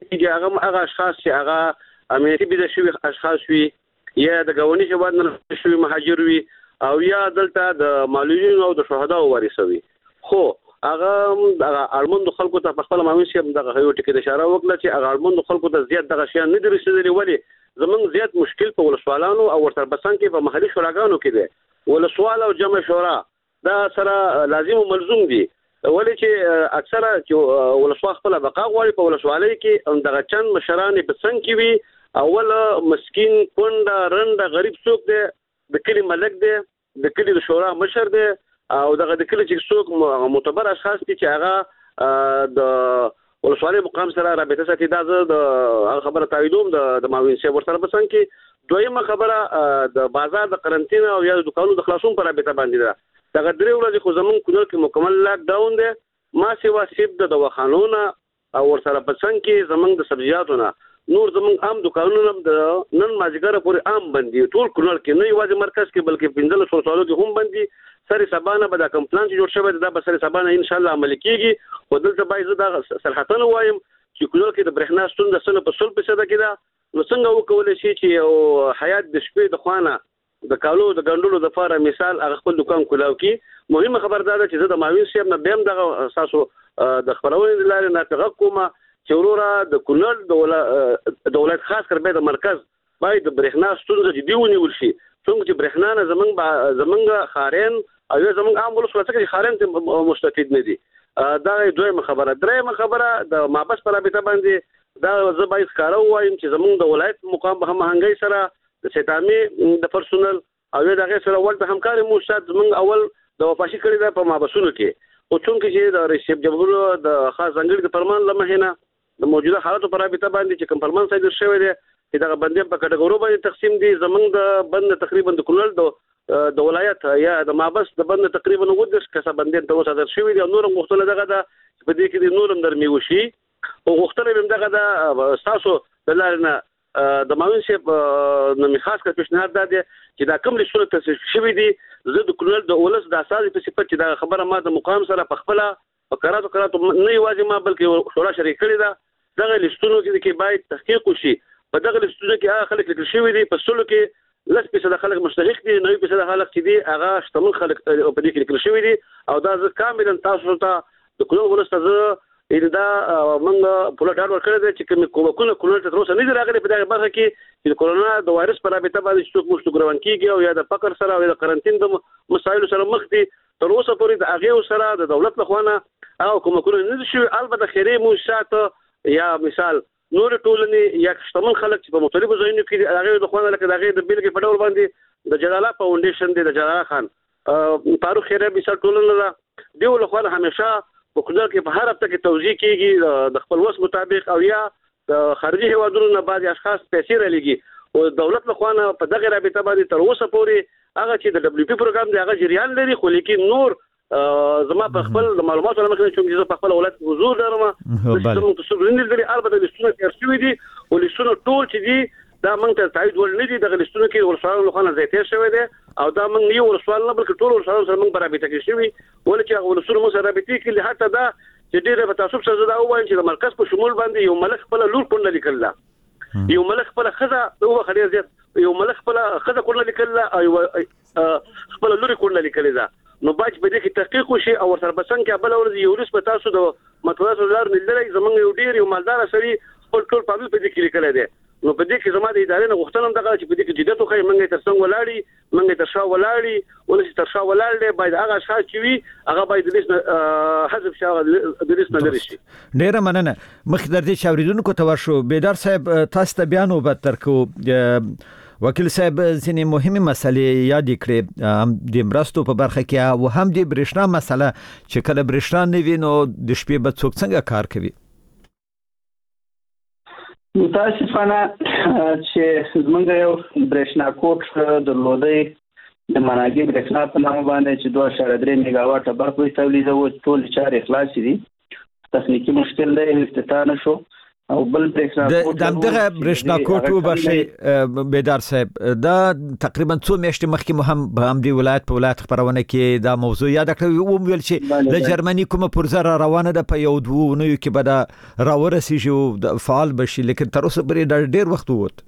چې هغه هغه اشخاص چې هغه امنیتي بيزه شوي اشخاص وي یا د ګاونډي هیواد نه شوي مهاجر وي او یا دلته د معلولینو او د شهداو وارث وي. خو هغه د اړمنو خلکو ته په خپل مامون شي دغه یو ټکی د اشاره وکړه چې هغه اړمنو خلکو ته زیات دغه شیان نه دي رسیدلي. ولې زمونږ زیات مشکل په ولسوالانو او ورته بسنګ کې په محلي شوراګانو کې دی. ولسوال او جمع شورا دا سره لازم او ملزوم دي. ولې چې اکثره چې ولسوال خپل بقا غواړي په ولسوالۍ کې دغه چند مشران بسنګ کې وي. اول مسکین پونډه رنده غریب څوک دی د کلی ملک دی د کلی د شورا مشر دی او دغه د کلی چې څوک معتبر اشخاص دي چې هغه د ولسوالۍ مقام سره رابطه ساتي. دا زه د خبره تاییدوم د معاون صاحب ورسره بسنګ کې. دویمه خبره د بازار د قرنطین او یا د دکانونو د خلاصون پر رابطه باندې ده. دغه درې ورځې خو زمونږ کونړ کې مکمل لاک ډاون دی. ما سیوا سیب د دواخانونه او ورسره بسنګ کې زمونږ د سبزیاتو نه نور زمونږ عام دکانونه د نن مازیګر پورې عام بندي. ټول کونړ کې نه یوازې مرکز کې بلکې پنځلس ولسوالو کې هم بندي. سری سبانه به دا کم پلان چې جوړ شوی دا به سری سبانه ان شاء الله عمل کیږي. او دلته باید زه دا صراحتونه وایم چې کونړ کې د برېښنا ستونزه سل په سل فیصد کې ده. نو څنګه وکولای شي چې یو حیات د شپې د خوانه د کالو د ګندلو د فاره مثال هغه خپل دکان کولاو کی. مهمه خبردار ده چې زه د ماوین صاحب نه بیم دغه اساسو د خبرونې لارې نه تغ کومه چې ورور د کونړ د دولت خاص کر به د مرکز باید د برېښنا ستونزه جدي ونیول شي. څنګه چې برېښنا نه زمنګ زمنګ خارین او زمنګ عام ولسوالۍ کې خارین ته مستفید نه دي. دا دویمه خبره. درېمه خبره د مابس پر رابطه باندې دا زه باید ښکاره وایم چې زمونږ د ولایت مقام په هماهنګۍ سره د سیتامي د پرسونل او د هغې سره ورته همکاري مو شته. زمونږ اول د وفاشي کړې ده په مابسونو کې. خو چونکې چې د رئیس جمهور د خاص ځانګړي د فرمان له مخې نه د موجوده حالاتو په رابطه باندې چې کوم فرمان صادر شوی دی چې دغه بندیان په کټګورو باندې تقسیم دي. زمونږ د بند تقریبا د کونړ د د ولایت یا د مابس د بند تقریبا اووه دېرش کسه بندیان تر اوسه صادر شوي دي. او نور هم غوښتنه دغه ده چې په دې کې د نور هم درمي وشي. او غوښتنه هم دغه ده ستاسو د لارې نه د ماوین صاحب نو می خاص کر پیشنهاد ده چې دا کوم لسونه تصفیه شوي دي. زه د کونړ د ولس د اساسي په صفت چې دا خبره ما د مقام سره په خپل په قراتو قراتو نه یوازې ما بلکې شورا شریک کړی ده. دغه لستونو کې باید تحقیق وشي. په دغه لستونو کې هغه خلک لیکل شوي دي په سلو کې لس فیصد خلک مستحق دي، نوي فیصد خلک چې دي هغه شتمن خلک په دې کې لیکل شوي دي. او دا زه کاملا تاسو ته د کونړ ولس ته زه دا موږ په لټار ورکړی دی چې کوم کومکونه کونړ ته تر اوسه نه دي راغلي په دغه برخه کې چې د کورونا د وایرس په رابطه باندې څوک مشت ګروان کیږي او یا د فقر سره او د قرنطین د مسایلو سره مخ دي. تر اوسه پورې د هغې سره د دولت لخوا نه او کومکونه نه دي شوي. البته خیري موسسات یا مثال نور ټولنې یا شتمن خلک چې په مختلفو ځایونو کې دي هغې د خوا نه لکه د هغې د بېلګې په ډول باندې د جلاله فاونډیشن دی، د جلاله خان فاروق خیریه مثال ټولنه ده. دیو لخوا نه همیشه په کونړ کې په هر هفته کې توزیع کیږي د خپل وس مطابق او یا د خارجي هیوادونو نه بعضې اشخاص پیسې رالیږي او دولت له خوا نه په دغې رابطه باندې تر اوسه پورې هغه چې د ډبلیو پي پروګرام دی هغه جریان لري. خو لیکن نور زما په خپل د معلوماتو له مخې چې زه په خپل ولایت کې حضور لرم زموږ تصور نه لري. البته لستونه تېر شوي دي او لستونه ټول چې دي دا موږ ته تایید وړ نه دي. دغه لستونه کې ولسوالانو له خوا نه ځای تېر شوی دی او دا موږ نه یو ولسوال نه بلکې ټول ولسوالانو سره موږ په رابطه کې شوي. ولې چې هغه ولسونه موږ سره رابطې کې حتی دا چې ډېره په تعصب سره زه دا ووایم چې د مرکز په شمول باندې یو ملک خپله لور کونډه لیکل ده، یو ملک خپله ښځه ووخه ډېر زیات یو ملک خپله ښځه کونډه لیکل ده او یوه خپله لورې کونډه لیکلې ده. نو باید په دې کې تحقیق وشي او ورسره به څنګه بله ورځ یو ورځ به تاسو د مطبوعاتو له لارې لیدلی زموږ یو ډېر یو مالداره سړي خپل ټول فامیل په دې کې لیکلی دی. نو په دې کې زما د ادارې نه غوښتنه هم دغه چې په دې کې جدیت وښایي. موږ یې تر څنګ ولاړ یو، موږ یې تر شا ولاړ یو. ولې چې تر شا ولاړ دی باید هغه اشخاص چې وي هغه باید د لیست نه حذف شي، هغه د لیست نه لرې شي. ډېره مننه. مخکې در دې چې اورېدونکو ته ورشو بیدار صاحب تاسو ته بیا نوبت درکړو. وکیل صاحب ځینې مهمې مسلې یادې کړې د مرستو په برخه کې او هم د برېښنا مسله چې کله برېښنا نه وي نو د شپې به څوک څنګه کار کوي؟ متاسفانه چې زمونږ یو برېښنا کوټ درلودی د مناګي برېښنا په نامه باندې چې دوه اعشاریه درې میګاواټه برق تولیدوي، ټول چارې خلاصې دي. تخنیکي مشکل دی، افتتاح نه شو. او بل برېښنا د دغه برېښنا کوټ وبشي بیدار صاحب دا تقریبا څو میاشتې مخکې مو هم په همدې ولایت په ولایت خبرونه کې دا موضوع یاد کړو او ویل چې د جرمني کومه پرزه را روانه ده په یو دوه نوي کې به دا راورسیږي او فعال بشي لیکن تر اوسه پرې ډېر وخت ووت.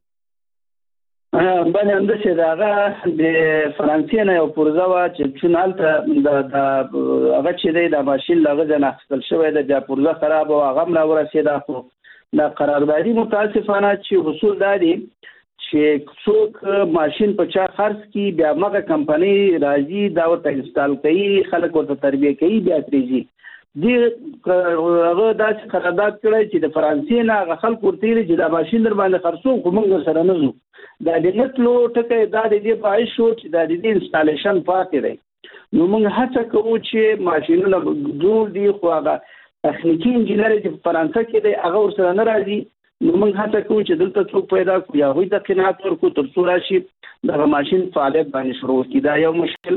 باندې هم چې داغه د فرانسې نه یو پرزه وا چې چونالته د هغه چې دی د ماشین لغه نه خپل شوی د بیا پرزه خراب او هغه نه ورسېده. خو دا قراردادي متاسفانه چې حصول دادي چې څوک ماشین په چا خرڅ کی بیا مغه کمپنی راځي دا ورته انسټال کوي خلک ورته تربیه کوي بیا تریږي دی هغه داسې قرارداد کړی چې د فرانسې نه هغه خلک ورته چې دا ماشین در باندې خرڅو خو موږ سره نه ځو. دا د نتلو ټکي دا د دې باعث شو چې دا د انسټالیشن پاتې دی. نو موږ هڅه کوو چې ماشینونه جوړ دي خو هغه تخنیکی انجینر چې په فرانسه کې دی هغه ورسره نه راځي. نو موږ هڅه کوو چې دلته څوک پیدا کړو یا هغوی ته قناعت ورکړو تر څو راشي دغه ماشین فعالیت باندې شروع کړي. دا یو مشکل.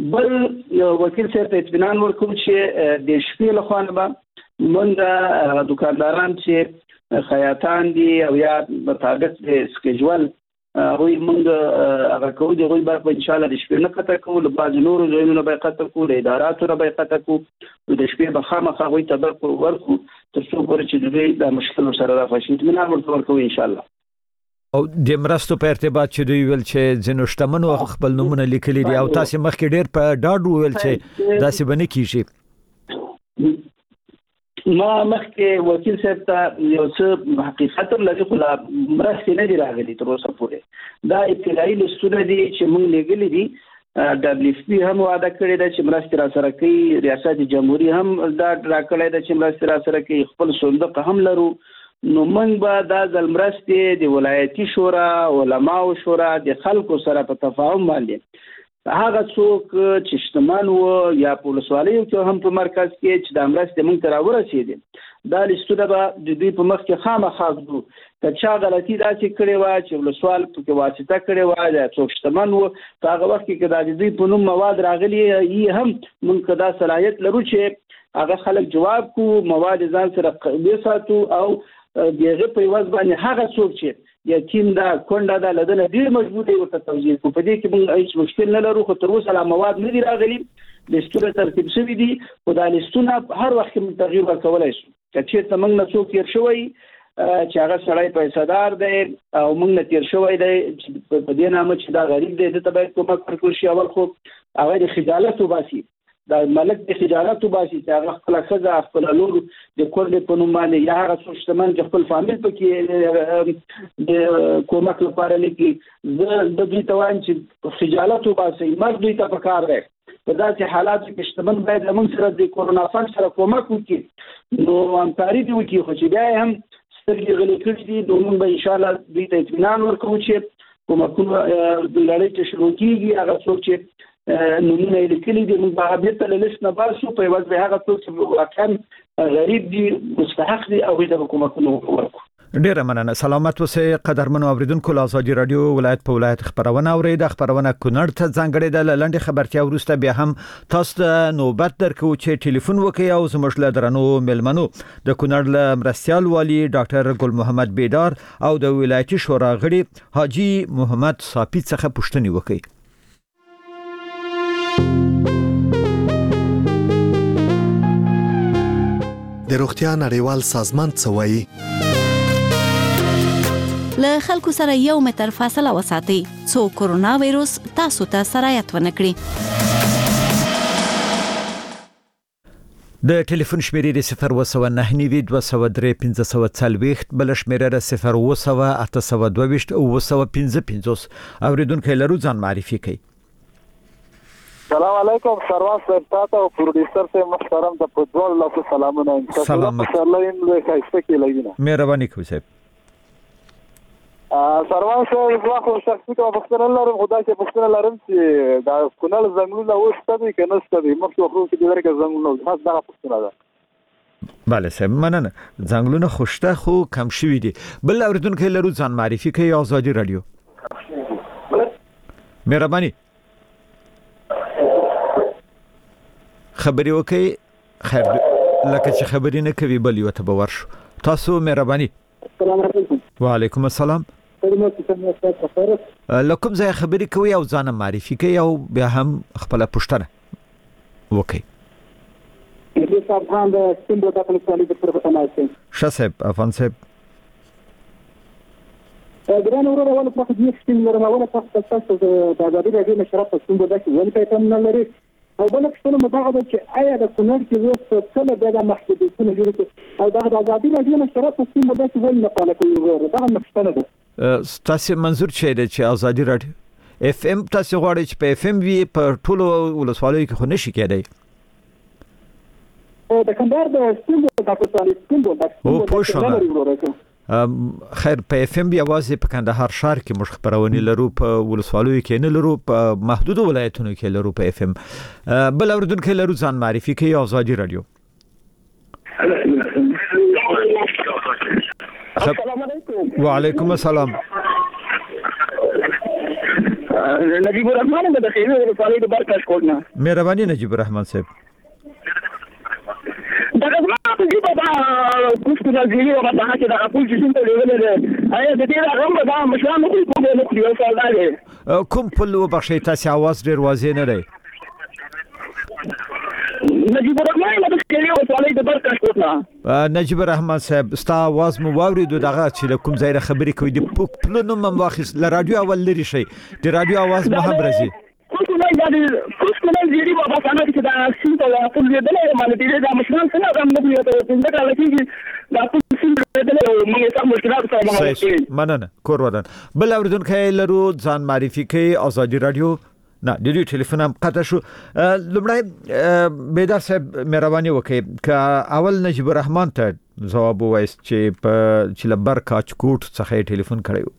بل وکیل صاحب ته اطمینان ورکوم چې د شپې له خوا نه به موږ دوکانداران چې خیاطان دي او یا مطابق د سکیجول هغوی موږ هغه کوو د هغوی به انشاءالله د شپې نه قطع کوو له بعضې نورو ځایونو به یې قطع کوو له اداراتو نه به یې قطع کوو د شپې به خامخا هغوی ته ورکړو تر څو پورې چې د دوی د مشکل سره رافشي اطمینان ورته ورکوو انشاءالله. او د مرستو په ارتباط چې دوی ویل چې ځینو شتمنو خپل نومونه لیکلي دي او تاسې مخکې ډېر په ډاډ وویل چې داسې به نه کیږي. ما مخکې وکیل صاحب ته یو څه حقیقت لري خو لا مرستې نه دي راغلي تر اوسه پورې. دا ابتدایي لستونه دي چې موږ لیږلي دي. ډبلیو اف پی هم وعده کړې ده چې مرستې را سره کوي. ریاست جمهوریت هم دا راکړی ده چې مرستې را سره کوي. خپل صندوق هم لرو. نو موږ به دا ځل مرستې د ولایتي شورا علماو شورا د خلکو سره په تفاهم باندې هغه څوک چې شتمن وو یا په ولسوالیو کې هم په مرکز کې چې د مرستې موږ ته راورسېدې دا لیستونه به د دوی په مخ کې خامخا ږدو. که چا غلطي داسې کړې وه چې ولسوال پکې واسطه کړې وه یا څوک شتمن وو په هغه وخت کې که دا د دوی په نوم مواد راغلي یي هم موږ که دا صلاحیت لرو چې هغه خلک جواب کړو مواد ځان سره وساتو او د هغې په عوض باندې هغه څوک چې یتیم دا کونډه دا لدنه ډیر مضبوطه ورته توجیه کو. په دې کې موږ هیڅ مشکل نه لرو خو تر اوسه لا مواد نه دي راغلي. لیستونه ترتیب شوي دي خو دا لیستونه هر وخت کې تغییر ورکولی شو. که چېرته موږ نه څوک تېر شوی چې هغه سړی پیسهدار دی او موږ نه تېر شوی دی په دې نامه چې دا غریب دی ده ته باید کومک ورکړل شي. اول خو هغه د خجالت وباسي دا ملک د خجالت وباسي چې هغه خپله ښځه خپله لور د کونډې په نوم باندې یا هغه څوک شتمن چې خپل فامیل پکې د کومک لپاره لیکي. زه د دوی ته وایم چې خجالت وباسئ. مرګ دوی ته پکار دی. په داسې حالاتو کې شتمن باید له موږ سره د کورونا فنډ سره کومک وکړي نو همکاري دې وکړي. خو چې بیا یې هم سترګې غلې کړي دي نو موږ به انشاءالله دوی ته اطمینان ورکوو چې کومکونه د لړۍ چې شروع کېږي هغه څوک چې نومونه یې لیکلي دي موږ به هغه بېرته له لیست نه باسو. په عوض به هغه څوک چې واقعا غریب دي مستحق دي هغوی ته به کومکونه ورکړو. ډیره مننه. سلامت اوسئ قدرمنو اوریدونکو. له ازادي راډیو ولایت په ولایت خبرونه اورئ. د خبرونه کونړ ته ځانګړې ده. له لنډې خبرتیا وروسته بیا هم تاسو ته نوبت درکوو چې ټلیفون وکړئ او زموږ له درنو مېلمنو د کونړ له مرستیال والي ډاکټر ګل محمد بیدار او د ولایتي شورا غړي حاجي محمد صافي څخه پوښتنې وکړئ. د روغتیا نړیوال سازمان څه وایي؟ له خلکو سره یو متر فاصله وساتئ څو کورونا وایروس تاسو ته سرایت ونه کړي. د ټلیفون شمیرې د صفر وسوه نهه نوي دوه سوه درې پنځه سوه څلوېښت بل شمیره د صفر وسوه اته سوه دوه ویشت اوه سوه پنځه پنځوس. اوریدونکي لرو ځان معرفي کړئ. سلام علیکم سروان صاحب تاسو او پروډوسر صاحب محترم ته په ډول له سلامونه سلام الله ان له خاصه کې لګینا مهرباني کوئ صاحب. سروان صاحب زما خو شخصي کومه پوښتنه لرم خو دا چې پوښتنه لرم چې دا کونړ ځنګلونه اوس دي که نشته دي مخکې وخت کې درکه ځنګلونه خاص دا پوښتنه ده. بله صاحب مننه. ځنګلونه خوشته خو کم شوي دي. بل اوریدونکي لرو ځان معرفي کوي. ازادي راډیو مهرباني خبري وکي. خیر لکه چې خبرې نه کوي بل یو ته به ورشو. تاسو مهرباني. السلام علیکم. وعلیکم السلام. لکم ځای خبرې کوي او ځان معرفي کوي او بیا هم خپل پوښتنه وکړي. دې صاحب خان د سیمبو د پولیسو د پروفیسور شاسب افغان صاحب ګران ورور ول په دې سیستم لرماونه تاسو تاسو د ازادي راډیو نشرات په سیمبو د ول په تم نه لري او بل څه نو مداغه چې آیا د کونړ کې وسه څه د محدودیتونه جوړ کړي او د ازادي راډیو نشرات په سیمبو د ول نه قاله کوي ورور دا مشتنه ده. تاسو منظور چي دی چې ازادي راډیو اف ام تاسو غواړئ چې په اف ام وی په ټولو ولسوالیو کې خو نشي کېدای. او د کندهار د سیمبو د پروفیسور سیمبو د او پوښتنه خیر په اف ام بي आवाज په کندهار شهر کې مش خبرونه لرو په ولسوالیو کې نه لرو په محدود ولایتونو کې لرو په اف ام بل اوردون کې لرو ځان معرفي کوي ازادي رادیو. السلام علیکم. وعلیکم السلام. نجیب الرحمن د خیمه ولسوالۍ د برکاش کوټنه. مهرباني نجیب الرحمن صاحب. دا ما په دې په کوڅه د ځینې او په هغه کې د خپل جسم ته لګول دي آیا د دې رقم به مشان کوم کوم نه کوي سوال دی کوم په لو بخښي تاسو आवाज ډیر واضح نه دی. نجیب الرحمن د خیمه ولسوالۍ د برکاش کوټنه. نجیب الرحمن صاحب ستا आवाज مو واورېدو دغه چې کوم ځای خبرې کوي د پلونو مم واخیس ل رادیو اول لري شي د رادیو आवाज مو هم راځي. کوم نه دا کوم نه زیری بابا څنګه چې دا سیمه لا ټول دې نه باندې دا مشران څنګه هم نه کوي ته څنګه لکه دا ټول سیمه دې نه موږ څه مشکلات سره مخ مننه کور ودان بل اوردونکو لرو ځان معرفي کوي ازادي رادیو نه د دې ټلیفون هم قطع شو. لمړی بیدار صاحب مهرباني وکړئ ک اول نجیب الرحمن ته جواب وایست چې په چې لبر کاچ کوټ څخه ټلیفون کړیو.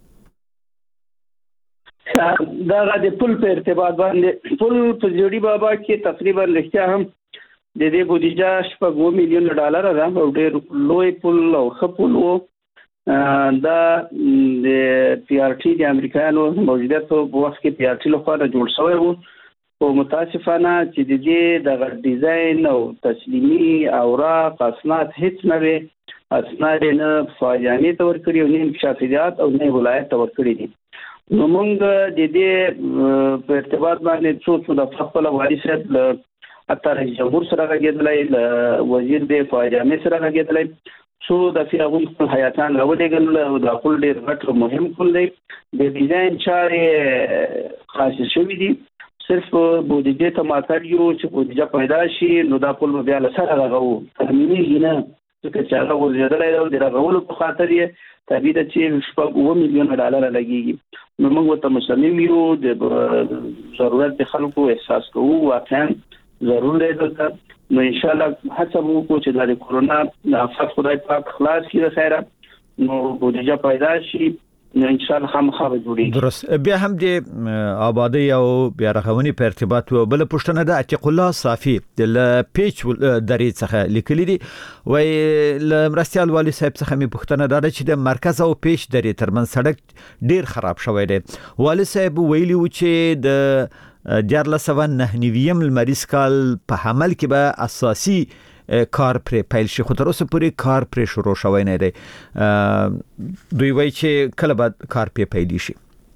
دا د پل په ارتباط باندې پل په جوړي بابا کې تقریبا رښتیا هم د دې بودیجه شپږ میلیون ډالر ده او ډېر لوی پل او خپل وو. دا د پی آر ټي د امریکایانو موجودیت په وخت کې پی آر ټي له خوا جوړ شوی وو او متاسفانه چې د دې د ډیزاین او تسلیمي اوراق اسناد هیڅ نه وي. اسناد نه فایانې تور کړی او نه انکشافات او نه ولایت تور کړی دي. نو موږ د دې په ارتباط باندې څو څو د خپل والي صاحب له اتر جمهور سره غږیدلای وزیر د فایانې سره غږیدلای څو د فیاغون خپل حیاتان راولېګل او د خپل ډېر غټ مهم کول دی د ډیزاین چارې خاص شوې دي. صرف بودیجه ته ماته یو چې بودیجه پیدا شي نو دا خپل بیا له سره غوو تامیني نه چې چې هغه ورزيدلای او د راغولو په خاطر یې تبي د چې شپږ اوه میلیون ډالر لګيږي. نو موږ ته مصمم یو د ضرورت د خلکو احساس کوو واقعا ضروري ده. نو ان شاء الله هڅه وکړو چې د کورونا افات خدای پاک خلاص کړي خیره نو بودیجه پیدا شي نو ان شاء الله هم خبر جوړي. درست بیا هم د آبادی او بیا رغونی په ارتباط و بل پښتنه د عتیق الله صافی د پیچ درې څخه لیکلي دي وای ل مرستيال والي صاحب څخه می پښتنه دا چې د مرکز او پیچ درې ترمن سړک ډیر خراب شوی دی. والي صاحب ویلی و چې د دیار لسوان نه نیویم المریض کال په عمل کې به اساسي کار پر پیل شي خو تر اوسه پورې کار پر شروع شوی نه دی. دوی وایي چې کله بعد کار په پیل شي.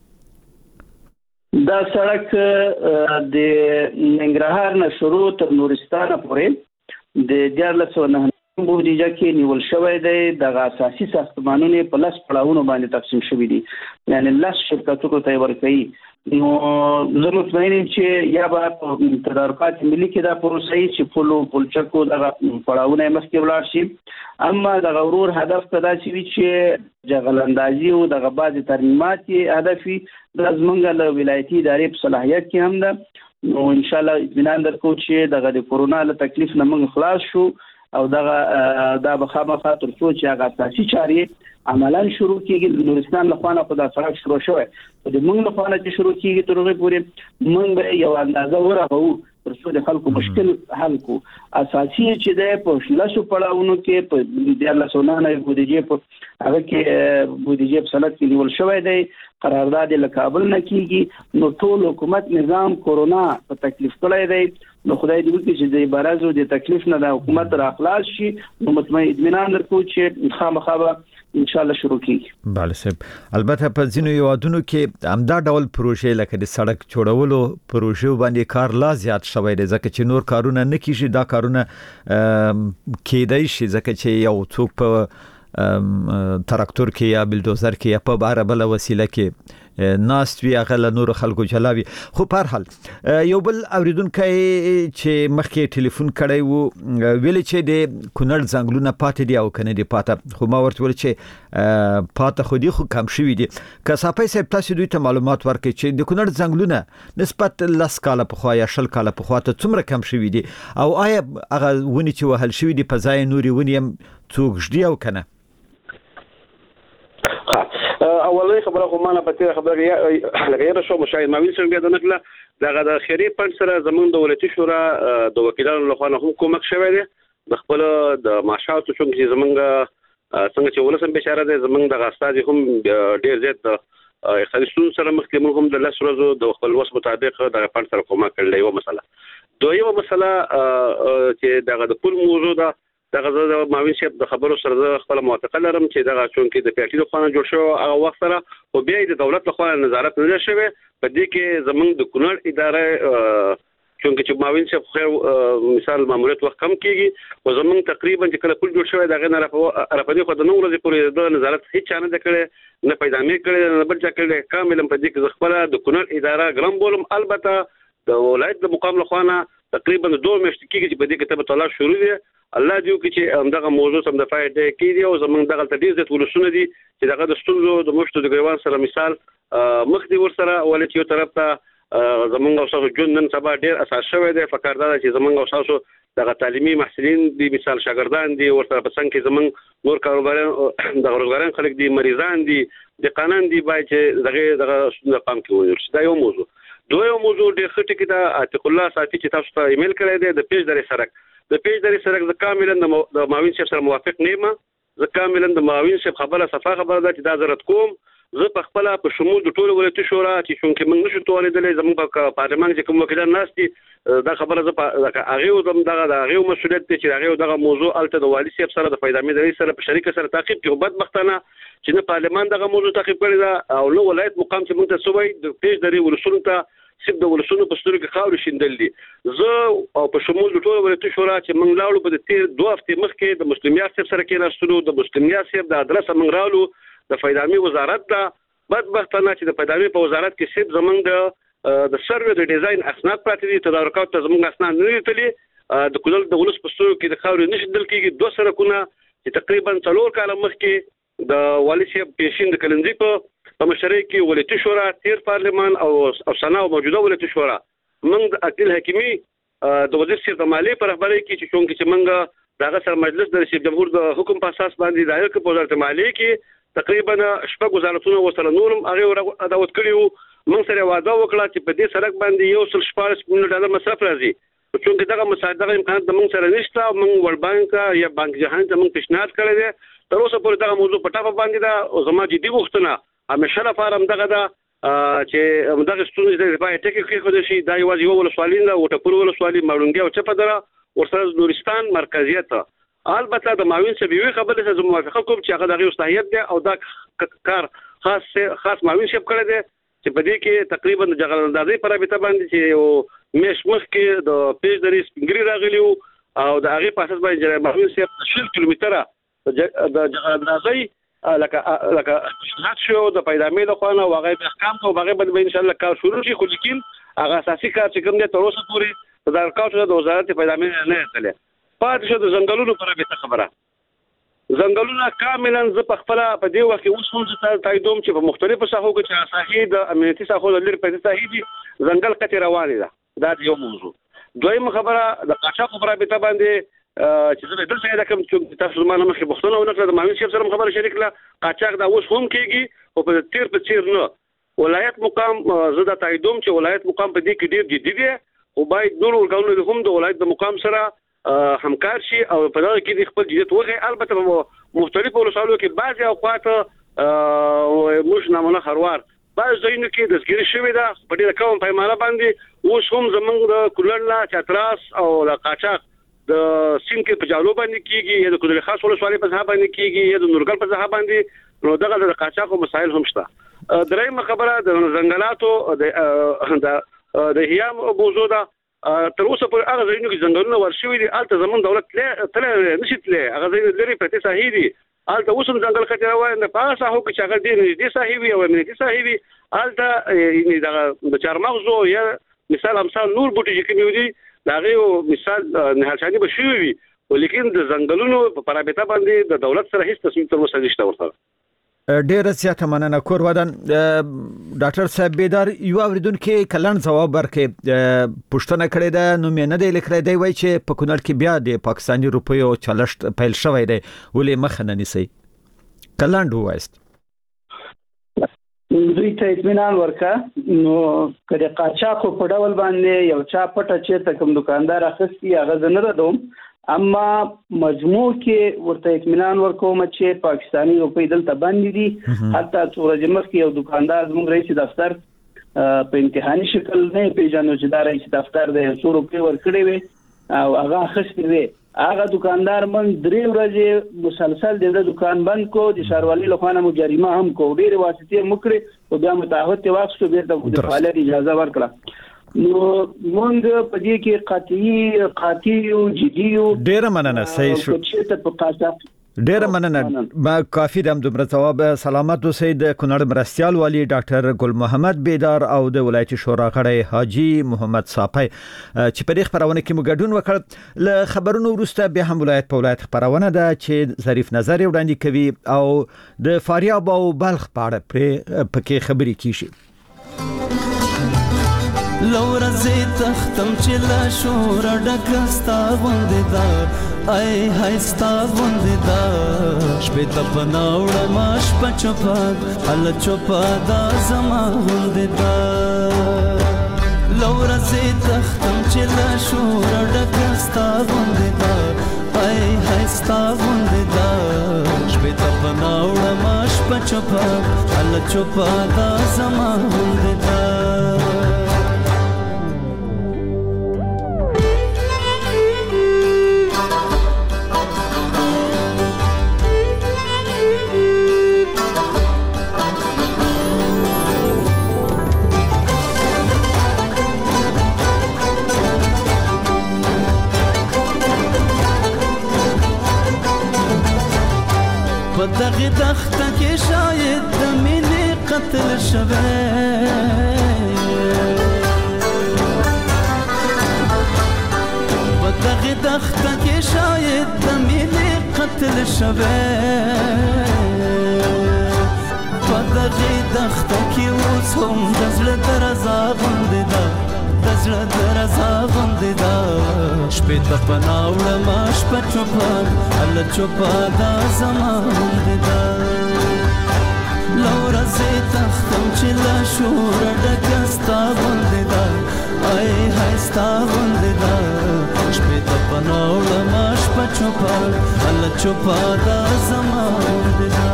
دا سړک د ننګرهار نه شروع تر نورستان پورې د دیار لسوان نه بودیجه کې نیول شوی دی. د اساسي ساختمانونو په لاس پړاوونو باندې تقسیم شوی دي یعنی لاس شرکتونو ته ورکړي. نو زه مطمئن یم چې یا به تدارکات ملي کې دا پروسه چې پلو پلچکو دغه پړاوونه مخکې ولاړ شي اما د غورور هدف ته دا چې جغلاندازي او دغه بعض ترمیمات هدفي د زمونږ له ولایتي ادارې په صلاحیت کې هم ده. نو ان شاء الله اطمینان درکو چې دغه د کورونا له تکلیف نه موږ خلاص شو او دغه دا به خامخا تر څو چې هغه اساسي چارې عملاً شروع کیږي. نورستان له خوانه په دا سړک شروع شوی او د موږ له خوانه چې شروع کیږي تر هغه پورې موږ به یو اندازه ورغو ترڅو د خلکو مشکل حل کو. اساسي چې د په لاسو پړاونو کې په د لاسونانه بودیجې په هغه کې بودیجې په سند کې نیول شوی دی، قرارداد له کابل نه کیږي. نو ټول حکومت نظام کورونا په تکلیف کړی دی. نو خدای دې وکړي چې د بارازو د تکلیف نه د حکومت را خلاص شي. نو مطمئن اطمینان درکو چې خامخا ان شاء الله شروع کیږي. بله صاحب، البته په ځینو هیوادونو کې همدا ډول پروژې لکه د سړک جوړولو پروژې باندې کار لا زیات شوی دی، ځکه چې نور کارونه نه کیږي. دا کارونه کېدای شي ځکه چې یو څوک په تراکتور کې یا بلدوزر کې یا په بهر بل وسیله کې ناست وی هغه له نور خلکو جلاوي. خو په هر حال یو بل اوریدونکو چې مخکې ټلیفون کړی وو ویل چې د کونړ ځنګلونه پاتې دي او کنه دي پاتې، خو ما ورته ویل چې پاتې خو دي خو کم شوي دي. که صاحب صاحب تاسو دوی ته معلومات ورکړئ چې د کونړ ځنګلونه نسبت لس کاله پخوا یا شل کاله پخوا ته څومره کم شوي دي، او آیا هغه ونې چې وهل شوي دي په ځای نورې ونې هم څوک ږدي او کنه؟ اولنۍ خبره خو مانه په تیره خبره لګیره شو مشاهد ماویل سره بیا د نکله دغه د خیري فند سره زمونږ د ولایتي شورا د وکیلانو لخوا هم کومک شوی دی د خپل د معاشاتو چون چې زمونږ څنګه چې ولسم بشاره دی زمونږ د استاد هم ډیر زیات د اقتصادي ستونزو سره مخ کې موږ هم د لس ورځو د خپل وس مطابق د فند سره کومک کړل. یو مسله دویمه مسله چې دغه د پول موضوع ده دغه د ماوین شپ د خبرو سره خپل موافقه لرم چې دغه چون کې د پیټي د خانه جوړ شو هغه وخت سره او بیا د دولت له خوا نظارت نه شوی په دې کې زمونږ د کونړ اداره چون کې چې ماوین شپ خو مثال ماموریت وخت کم کیږي او زمونږ تقریبا چې کله پول جوړ شوی دغه نه راپدې خو د نو ورځې پورې د نظارت هیڅ چانه د کړي نه پیدا مې کړي نه بل ځا کړي کامل په دې کې خپل د کونړ اداره ګرام بولم. البته د ولایت د مقام له خوا تقریبا دوه میاشتې کېږي چې په دې کې تبه طلاق شروع دي. الله دې وکړي چې همدغه موضوع سم د فایده کې دی او زمونږ دغه تدریس د ولسونه دي چې دغه د ستونزو د مشتو د ګریوان سره مثال مخ دی ور سره ولې یو طرف ته زمونږ اوسه جون نن سبا ډیر اساس شوی دی. فکر دا چې زمونږ اوسه دغه تعلیمي محصلین دي مثال شاګردان دي ورته په څنګه کې زمونږ نور کاروباران د روزګاران خلک دي مریضان دي د قانون دي باید چې دغه دغه پام کې ونیول شي. دا یو موضوع. دویم موضوع د خټه کې دا عتیق الله ساتي چې تاسو ته ایمیل کړی دی د پیج درې سرک د پیج درې سرک د کاملا د ماوین شپ سره موافق نیمه ز کاملا د ماوین شپ خبره صفه خبره ده چې دا زرت کوم زه په خپل په شمول د ټولو ولایتي شورا چې څنګه موږ نشو توانېدلې زموږ په پارلمان کې کوم وکیلان ناشتي دا خبره زه هغه دم دغه هغه مسولیت چې هغه دغه موضوع الته د والی شپ سره د فایده مې سره په شریک سره تعقیب کې بدبختانه چې نه پارلمان دغه موضوع تعقیب کړی دا او نو ولایت مقام چې موږ ته سوي د پیج درې ولسونو ته سیب د ولسونو په سترګو کې خاور شیندل دي. زه او په شمول د ټولو ولایتي شورا چې موږ لاړو په تیر دوه هفتې مخکې د مسلمیات سره کې راستلو د مسلمیات سره د ادرس موږ رالو د فایدامي وزارت ته بدبختانه چې د فایدامي په وزارت کې سیب زمونږ د د سروې د ډیزاین اسناد پاتې دي تدارکات ته زمونږ اسناد نه دي د کولل د ولس په سترګو کې د خاور نشدل کېږي. دوه سرکونه چې تقریبا څلور کاله مخکې د والی شپ پیشین د کلنځي په په مشرۍ کې ولایتي شورا تیر پارلمان او او سنا او موجوده ولایتي شورا موږ د عقل حکیمي د وزیر صاحب د مالیې پر رهبرۍ کې چې څنګه چې موږ دغه سره مجلس د رئیس جمهور د حکم په اساس باندې دایر کې په وزارت مالیې کې تقریبا شپږ وزارتونه ورسره نورم هغه عدالت کړیو. موږ سره وعده وکړه چې په دې سرک باندې یو سل شپږ میلیون ډالر مصرف راځي چې دغه مساعده امکانات د موږ سره نشته. موږ ورلد بانک یا بانک جهان ته موږ پیشنهاد کړی دی تر اوسه پورې دغه موضوع په ټاپه باندې دا او زما جدي غوښتنه همیشه لپاره دغه دا چې دغه ستونزې د پای ټکی کې خو شي دا یوازې یو ولسوالي نه او ټپور ولسوالي مړونګي او چپدره ورسره نورستان مرکزیت. البته د ماوین سبيوي خبره سره موافقه کوم چې هغه دغه استاهیت دی او دا کار خاص خاص ماوین شپ کړی دی چې په دې کې تقریبا د جغل اندازې پر رابطه باندې چې یو مش مخ کې د پیج درې سپنګری راغلیو او د هغه په اساس باندې ماوین شپ شل کیلومتره د جغل اندازې لکه لکه شنات شو د پیدامې د خوانه واغې احکام کو واغې باندې ان شاء الله کار شروع شي. خو لیکن هغه اساسي کار چې کوم دی تر اوسه پورې د ارکاټو د وزارت پیدامې نه تللی پاتې شو. د ځنګلونو پر به خبره ځنګلونه کاملا ز په خپل په دی وخت اوس هم ځته تایدوم چې په مختلفو ساحو کې چې ساحې د امنیتي ساحو د لری په ساحې دي ځنګل کته روانه ده. دا یو موضوع. دویم خبره د قاچاق پر به باندې چې زه دلته څنګه کوم چې تاسو زمانه مخې بوختونه ونکړه د ماوین شپ سره خبره شریک لا قاچاق دا اوس هم کېږي او په تیر په تیر نه ولایت مقام زه د تایدوم چې ولایت مقام په دې کې ډیر جدي دی او باید نور ورګاونو هم د ولایت د مقام سره همکار شي او په دغه کې د خپل جديت وغه البته په مختلفو ولسوالو کې بعضي اوقات موږ نمونه خروار بعض ځایونو کې د سګری شوې ده په ډېر کم پیمانه باندې اوس هم زمونږ د کولر لا چتراس او د قاچاق د سیم کې په جالو باندې کیږي یا د کولر خاص ولسوالۍ په ځای باندې کیږي یا د نورګل په ځای باندې نو دغه د قاچاق مسایل هم شته درېمه خبره د ځنګلاتو د د هیام بوزو ده تر اوسه پر هغه ځایونو کې ځنګلونه ورشوي دي الته زمون دولت تل نشي تل هغه ځایونه لري پرته صحیح دي الته اوسم ځنګل خطر وای نه پاسه هو کې چې هغه دې دې صحیح وي او امنیتي صحیح وي الته د چارمغزو یا مثال امثال نور بوټي چې کوي دي داغه مثال نهالشاني بشوي وي ولیکن د ځنګلونو په پرابطه باندې د دولت سره هیڅ تصمیم تر اوسه نشته ورته ډیره زیاته مننه کور ودان ډاکټر صاحب بیدار یو اوریدونکو کلن جواب ورکړي پښتنه کړې ده نو مې نه دی لیکل دی وای چې په کونړ کې بیا د پاکستاني روپیو چلشت پیل شوی دی ولې مخ نه نیسي کلن وایست دوی ته اطمینان ورکا نو کله قاچاق په ډول باندې یو چا پټه چې کوم دکاندار اخستي هغه نه دوم اما مجموع کې ورته اطمینان ورکوم چې پاکستانی روپۍ دلته باندې دي حتی څوره مخ کې یو دکاندار زموږ رئیس دفتر په امتحاني شکل نه پیژنو چې دا رئیس دفتر د څو روپۍ ورکړي وي او هغه اخستي وي هغه دکاندار من درې ورځې مسلسل د دکان بند کو د شاروالي لخوا مو جریمه هم کو ډېر واسطې مکړي او بیا متعهد واخصو بیرته د فعالیت اجازه ورکړه نو مونږ په دې کې قاطعي قاطعي او جدي او ډېر مننه صحیح شو چې په قاچاق ډېر مننه ما کافي دم دومره جواب سلامت اوسئ د کونړ مرستيال والی ډاکټر ګل محمد بیدار او د ولایتي شورا غړی حاجی محمد صافی چې په دې خبرونه کې مو ګډون وکړ ل خبرونو وروسته به هم ولایت په ولایت خبرونه ده چې ظریف نظر وړاندې کوي او د فاریاب او بلخ په اړه پکې خبرې کیږي لورزی تختم چې لا شور ډکستا غوندې دا ای هايستا غوندې دا شپې ته پناوړه ماش پچپاد ال چوپا دا زما غوندې دا لورزی تختم چې لا شور ډکستا غوندې دا ای هايستا غوندې دا شپې ته پناوړه ماش پچپاد ال چوپا دا زما غوندې دا دغه دخته کې شاید د مینې قتل شوه په دغه دخته کې شاید د مینې قتل شوه په دغه دخته کې اوس هم د زړه درزا غوندې ده د زړه درزا غوندې ده شپې ته پناوړه ماش په چوپان ال چوپا دا زما غوندې ده لورزې تختم چې لا شور ډکه ستا غوندې ده ای هاي ستا غوندې ده شپې ته پناوړه ماش په چوپان ال چوپا دا زما غوندې ده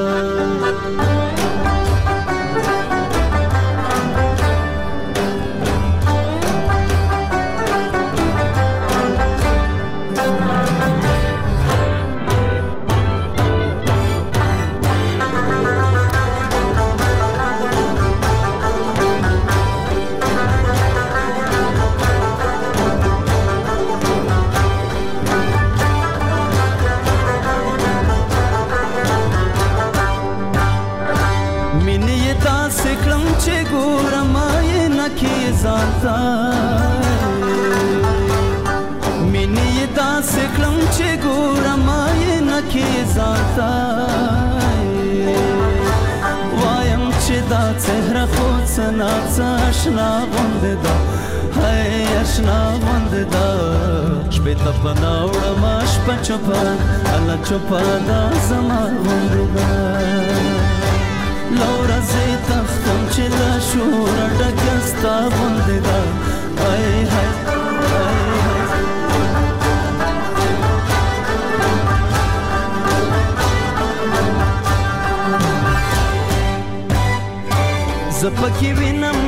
مینې داسې کړم چې ګورم یې نه کې ځانته وایم چې دا څهره خو څه ناڅه اشنا غوندې ده هی اشنا غوندې ده شپې ته پناوړه ماش په چوپه الله چوپه دا زما غوندې ده لورزې تختم چې لا شور ډکه ستا غوندې ده ای هاي پکې وینم